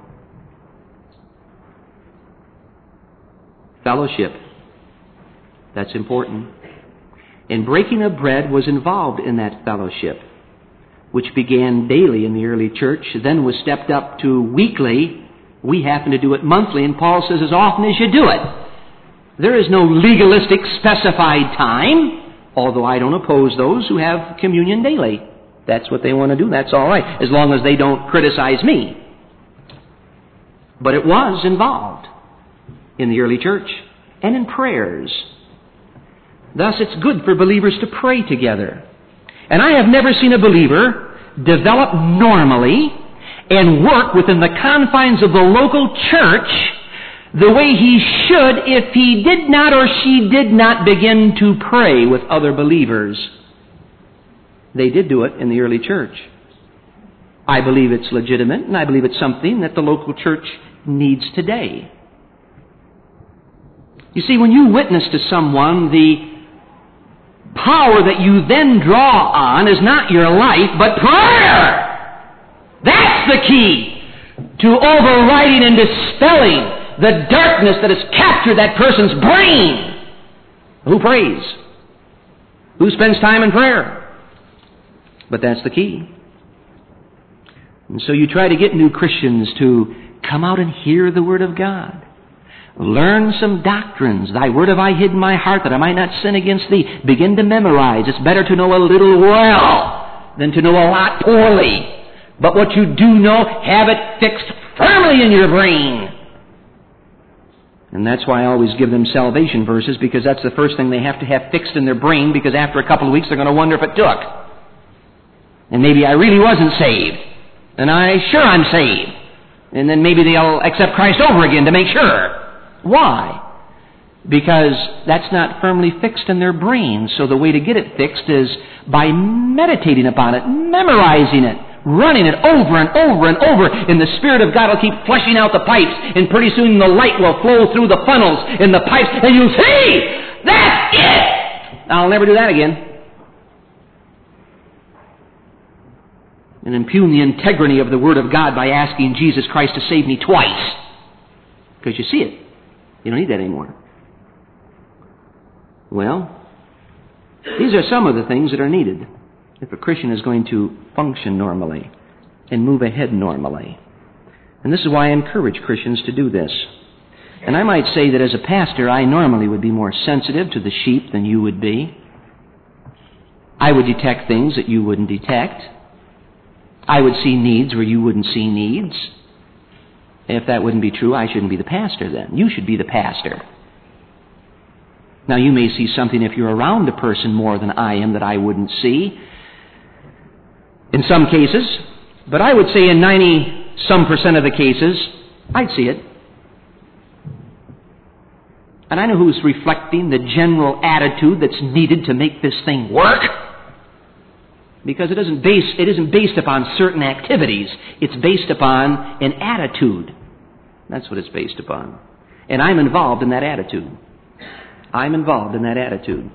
Fellowship. That's important. And breaking of bread was involved in that fellowship, which began daily in the early church, then was stepped up to weekly. We happen to do it monthly, and Paul says as often as you do it. There is no legalistic specified time, although I don't oppose those who have communion daily. That's what they want to do. That's all right, as long as they don't criticize me. But it was involved in the early church and in prayers. Thus, it's good for believers to pray together. And I have never seen a believer develop normally and work within the confines of the local church the way he should if he did not or she did not begin to pray with other believers. They did do it in the early church. I believe it's legitimate, and I believe it's something that the local church needs today. You see, when you witness to someone, the power that you then draw on is not your life, but prayer. That's the key to overriding and dispelling the darkness that has captured that person's brain. Who prays? Who spends time in prayer? But that's the key. And so you try to get new Christians to come out and hear the Word of God. Learn some doctrines. Thy word have I hid in my heart that I might not sin against thee. Begin to memorize. It's better to know a little well than to know a lot poorly. But what you do know, have it fixed firmly in your brain. And that's why I always give them salvation verses, because that's the first thing they have to have fixed in their brain, because after a couple of weeks they're going to wonder if it took. And maybe I really wasn't saved. And I'm saved. And then maybe they'll accept Christ over again to make sure. Why? Because that's not firmly fixed in their brain. So the way to get it fixed is by meditating upon it, memorizing it, running it over and over and over. And the Spirit of God will keep flushing out the pipes. And pretty soon the light will flow through the funnels in the pipes. And you'll see! That's it! I'll never do that again. And impugn the integrity of the Word of God by asking Jesus Christ to save me twice. Because you see it. You don't need that anymore. Well, these are some of the things that are needed if a Christian is going to function normally and move ahead normally. And this is why I encourage Christians to do this. And I might say that as a pastor, I normally would be more sensitive to the sheep than you would be. I would detect things that you wouldn't detect. I would see needs where you wouldn't see needs. If that wouldn't be true, I shouldn't be the pastor then. You should be the pastor. Now, you may see something if you're around a person more than I am that I wouldn't see in some cases, but I would say in 90-some% of the cases, I'd see it. And I know who's reflecting the general attitude that's needed to make this thing work. Because it isn't based upon certain activities. It's based upon an attitude. That's what it's based upon. And I'm involved in that attitude. I'm involved in that attitude.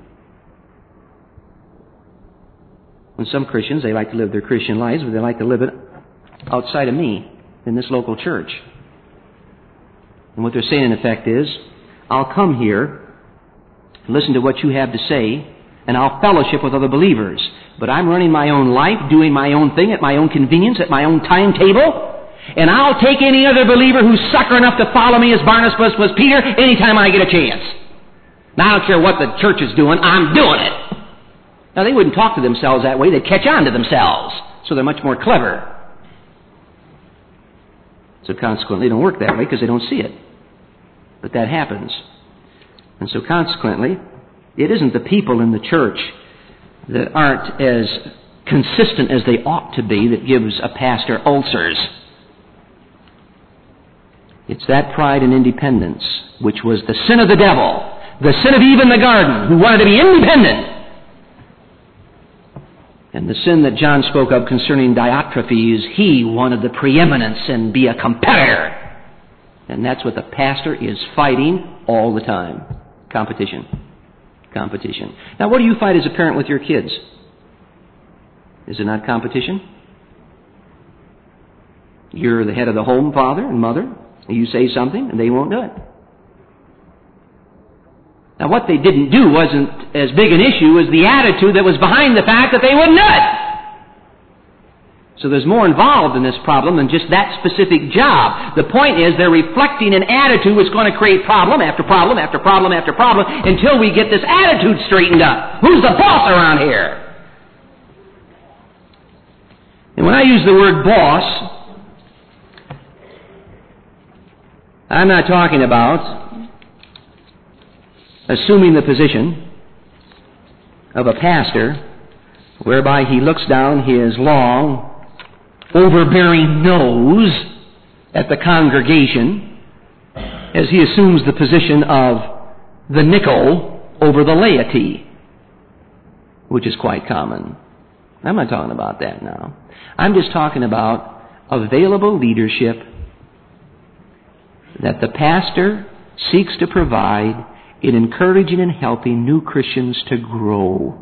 When some Christians, they like to live their Christian lives, but they like to live it outside of me, in this local church. And what they're saying, in effect, is, I'll come here, listen to what you have to say, and I'll fellowship with other believers. But I'm running my own life, doing my own thing at my own convenience, at my own timetable. And I'll take any other believer who's sucker enough to follow me as Barnabas was Peter anytime I get a chance. Now, I don't care what the church is doing, I'm doing it. Now, they wouldn't talk to themselves that way. They'd catch on to themselves. So they're much more clever. So consequently, they don't work that way because they don't see it. But that happens. And so consequently, it isn't the people in the church that aren't as consistent as they ought to be that gives a pastor ulcers. It's that pride and independence, which was the sin of the devil, the sin of Eve in the garden, who wanted to be independent. And the sin that John spoke of concerning Diotrephes, he wanted the preeminence and be a competitor. And that's what the pastor is fighting all the time. Competition. Competition. Now, what do you fight as a parent with your kids? Is it not competition? You're the head of the home, father and mother. You say something, and they won't do it. Now, what they didn't do wasn't as big an issue as the attitude that was behind the fact that they wouldn't do it. So there's more involved in this problem than just that specific job. The point is they're reflecting an attitude that's going to create problem after problem after problem after problem until we get this attitude straightened up. Who's the boss around here? And when I use the word boss, I'm not talking about assuming the position of a pastor whereby he looks down his long, overbearing nose at the congregation as he assumes the position of the nickel over the laity, which is quite common. I'm not talking about that now. I'm just talking about available leadership that the pastor seeks to provide in encouraging and helping new Christians to grow.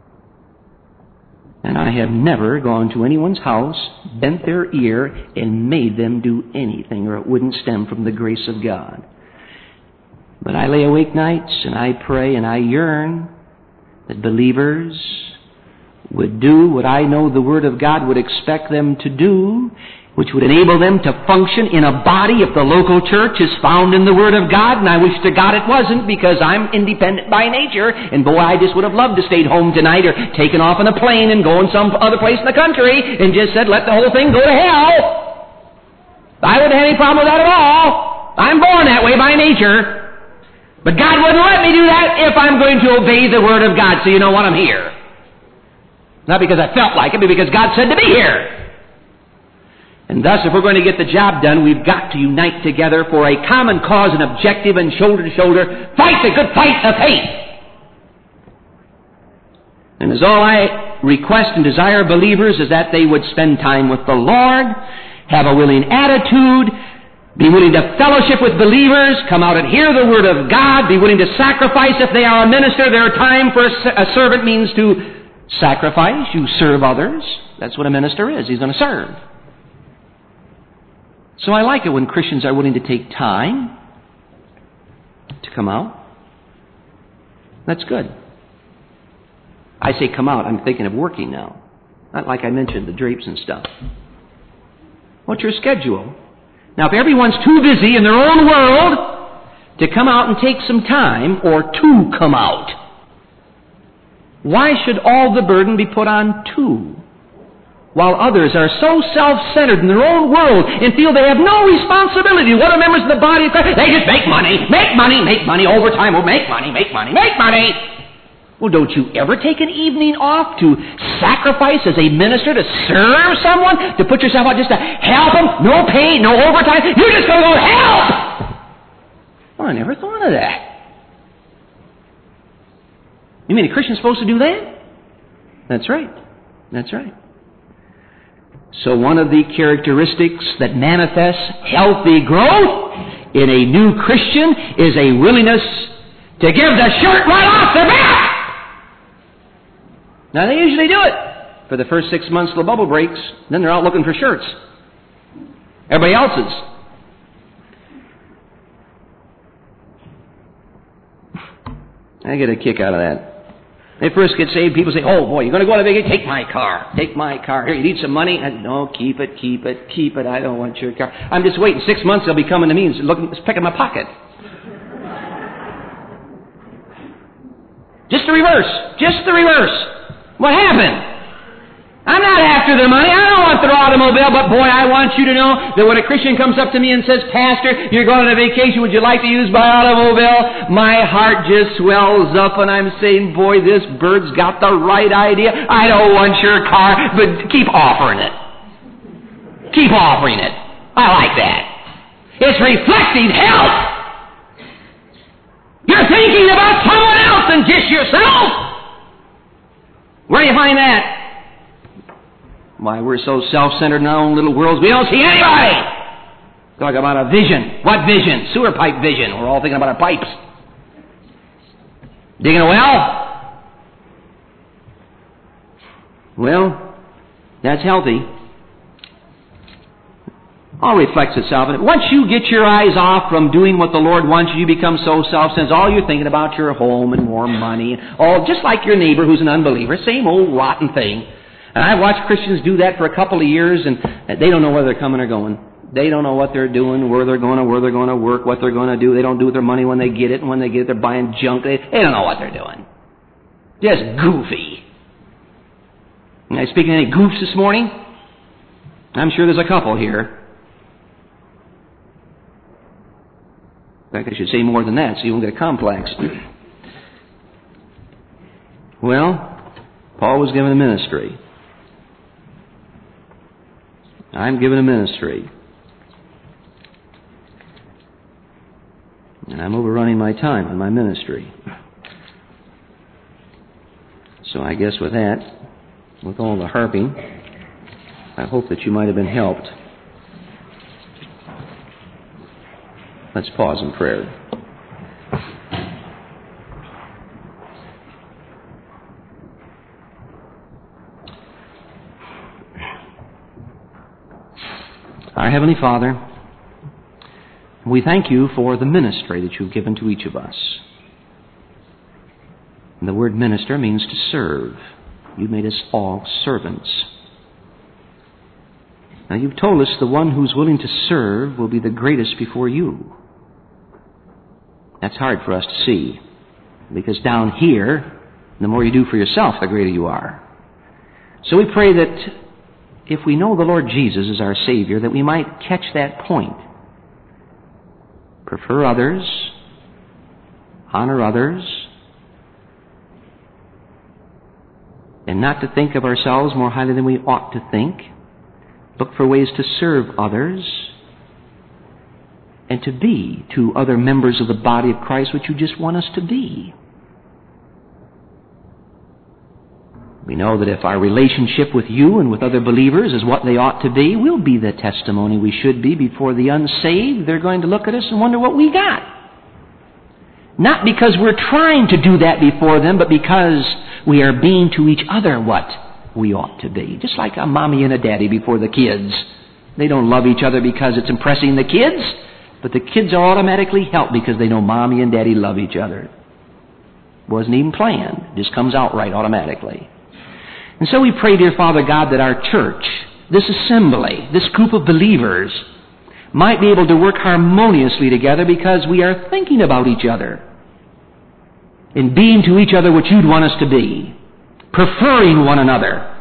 And I have never gone to anyone's house, bent their ear, and made them do anything, or it wouldn't stem from the grace of God. But I lay awake nights, and I pray, and I yearn that believers would do what I know the Word of God would expect them to do, which would enable them to function in a body if the local church is found in the Word of God. And I wish to God it wasn't, because I'm independent by nature. And boy, I just would have loved to stayed home tonight or taken off on a plane and going some other place in the country and just said, let the whole thing go to hell. I wouldn't have any problem with that at all. I'm born that way by nature. But God wouldn't let me do that if I'm going to obey the Word of God. So you know what? I'm here. Not because I felt like it, but because God said to be here. And thus, if we're going to get the job done, we've got to unite together for a common cause and objective, and shoulder to shoulder, fight the good fight of faith. And as all I request and desire believers is that they would spend time with the Lord, have a willing attitude, be willing to fellowship with believers, come out and hear the Word of God, be willing to sacrifice if they are a minister. Their time for a servant means to sacrifice. You serve others. That's what a minister is. He's going to serve. So I like it when Christians are willing to take time to come out. That's good. I say come out, I'm thinking of working now. Not like I mentioned the drapes and stuff. What's your schedule? Now, if everyone's too busy in their own world to come out and take some time, or to come out, why should all the burden be put on two? While others are so self-centered in their own world and feel they have no responsibility. What are members of the body of Christ? They just make money, overtime, make money. Well, don't you ever take an evening off to sacrifice as a minister, to serve someone, to put yourself out just to help them? No pay, no overtime. You're just going to go help! Well, I never thought of that. You mean a Christian's supposed to do that? That's right. That's right. So one of the characteristics that manifests healthy growth in a new Christian is a willingness to give the shirt right off their back. Now, they usually do it for the first 6 months till the bubble breaks. Then they're out looking for shirts. Everybody else's. I get a kick out of that. They first get saved, people say, oh boy, you're going to go on a vacation? Take my car. Here, you need some money? No, keep it. I don't want your car. I'm just waiting. 6 months they'll be coming to me and looking, picking my pocket. Just the reverse. What happened? I'm not after their money. I don't want their automobile, but boy, I want you to know that when a Christian comes up to me and says, Pastor, you're going on a vacation, would you like to use my automobile? My heart just swells up and I'm saying, boy, this bird's got the right idea. I don't want your car, but keep offering it. I like that. It's reflecting help. You're thinking about someone else than just yourself. Where do you find that? Why, we're so self-centered in our own little worlds, we don't see anybody. Talk about a vision. What vision? Sewer pipe vision. We're all thinking about our pipes. Digging a well? Well, that's healthy. All reflects itself. And once you get your eyes off from doing what the Lord wants you, you become so self-centered. All you're thinking about your home and more money. All just like your neighbor who's an unbeliever. Same old rotten thing. And I've watched Christians do that for a couple of years, and they don't know where they're coming or going. They don't know what they're doing, where they're going to work, what they're going to do. They don't do with their money when they get it, and when they get it, they're buying junk. They don't know what they're doing. Just goofy. Am I speaking to any goofs this morning? I'm sure there's a couple here. fact, I should say more than that, so you won't get a complex. Well, Paul was given a ministry. I'm given a ministry. And I'm overrunning my time on my ministry. So I guess with that, with all the harping, I hope that you might have been helped. Let's pause in prayer. Our Heavenly Father, we thank you for the ministry that you've given to each of us. And the word minister means to serve. You made us all servants. Now you've told us the one who's willing to serve will be the greatest before you. That's hard for us to see, because down here, the more you do for yourself, the greater you are. So we pray that if we know the Lord Jesus as our Savior, that we might catch that point. Prefer others, honor others, and not to think of ourselves more highly than we ought to think. Look for ways to serve others and to be to other members of the body of Christ what you just want us to be. We know that if our relationship with you and with other believers is what they ought to be, we'll be the testimony we should be before the unsaved. They're going to look at us and wonder what we got. Not because we're trying to do that before them, but because we are being to each other what we ought to be. Just like a mommy and a daddy before the kids. They don't love each other because it's impressing the kids, but the kids are automatically helped because they know mommy and daddy love each other. Wasn't even planned. It just comes out right automatically. And so we pray, dear Father God, that our church, this assembly, this group of believers, might be able to work harmoniously together because we are thinking about each other and being to each other what you'd want us to be, preferring one another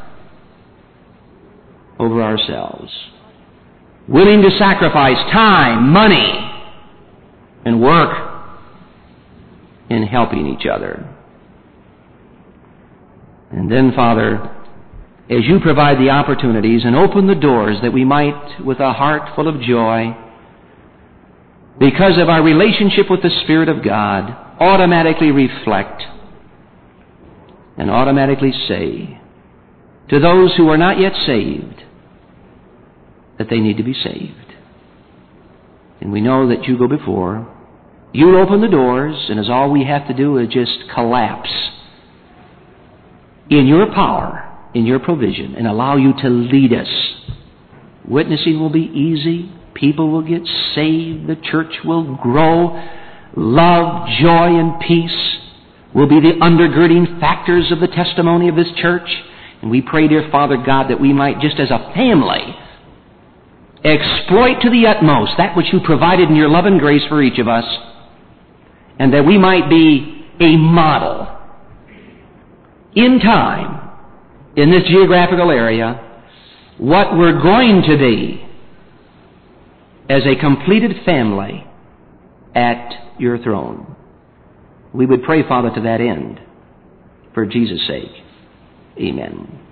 over ourselves, willing to sacrifice time, money, and work in helping each other. And then, Father, as you provide the opportunities and open the doors that we might, with a heart full of joy, because of our relationship with the Spirit of God, automatically reflect and automatically say to those who are not yet saved that they need to be saved. And we know that you go before. You'll open the doors, and as all we have to do is just collapse in your power, in your provision, and allow you to lead us. Witnessing will be easy. People will get saved. The church will grow. Love, joy, and peace will be the undergirding factors of the testimony of this church. And we pray, dear Father God, that we might, just as a family, exploit to the utmost that which you provided in your love and grace for each of us, and that we might be a model in time, in this geographical area, what we're going to be as a completed family at your throne. We would pray, Father, to that end, for Jesus' sake. Amen.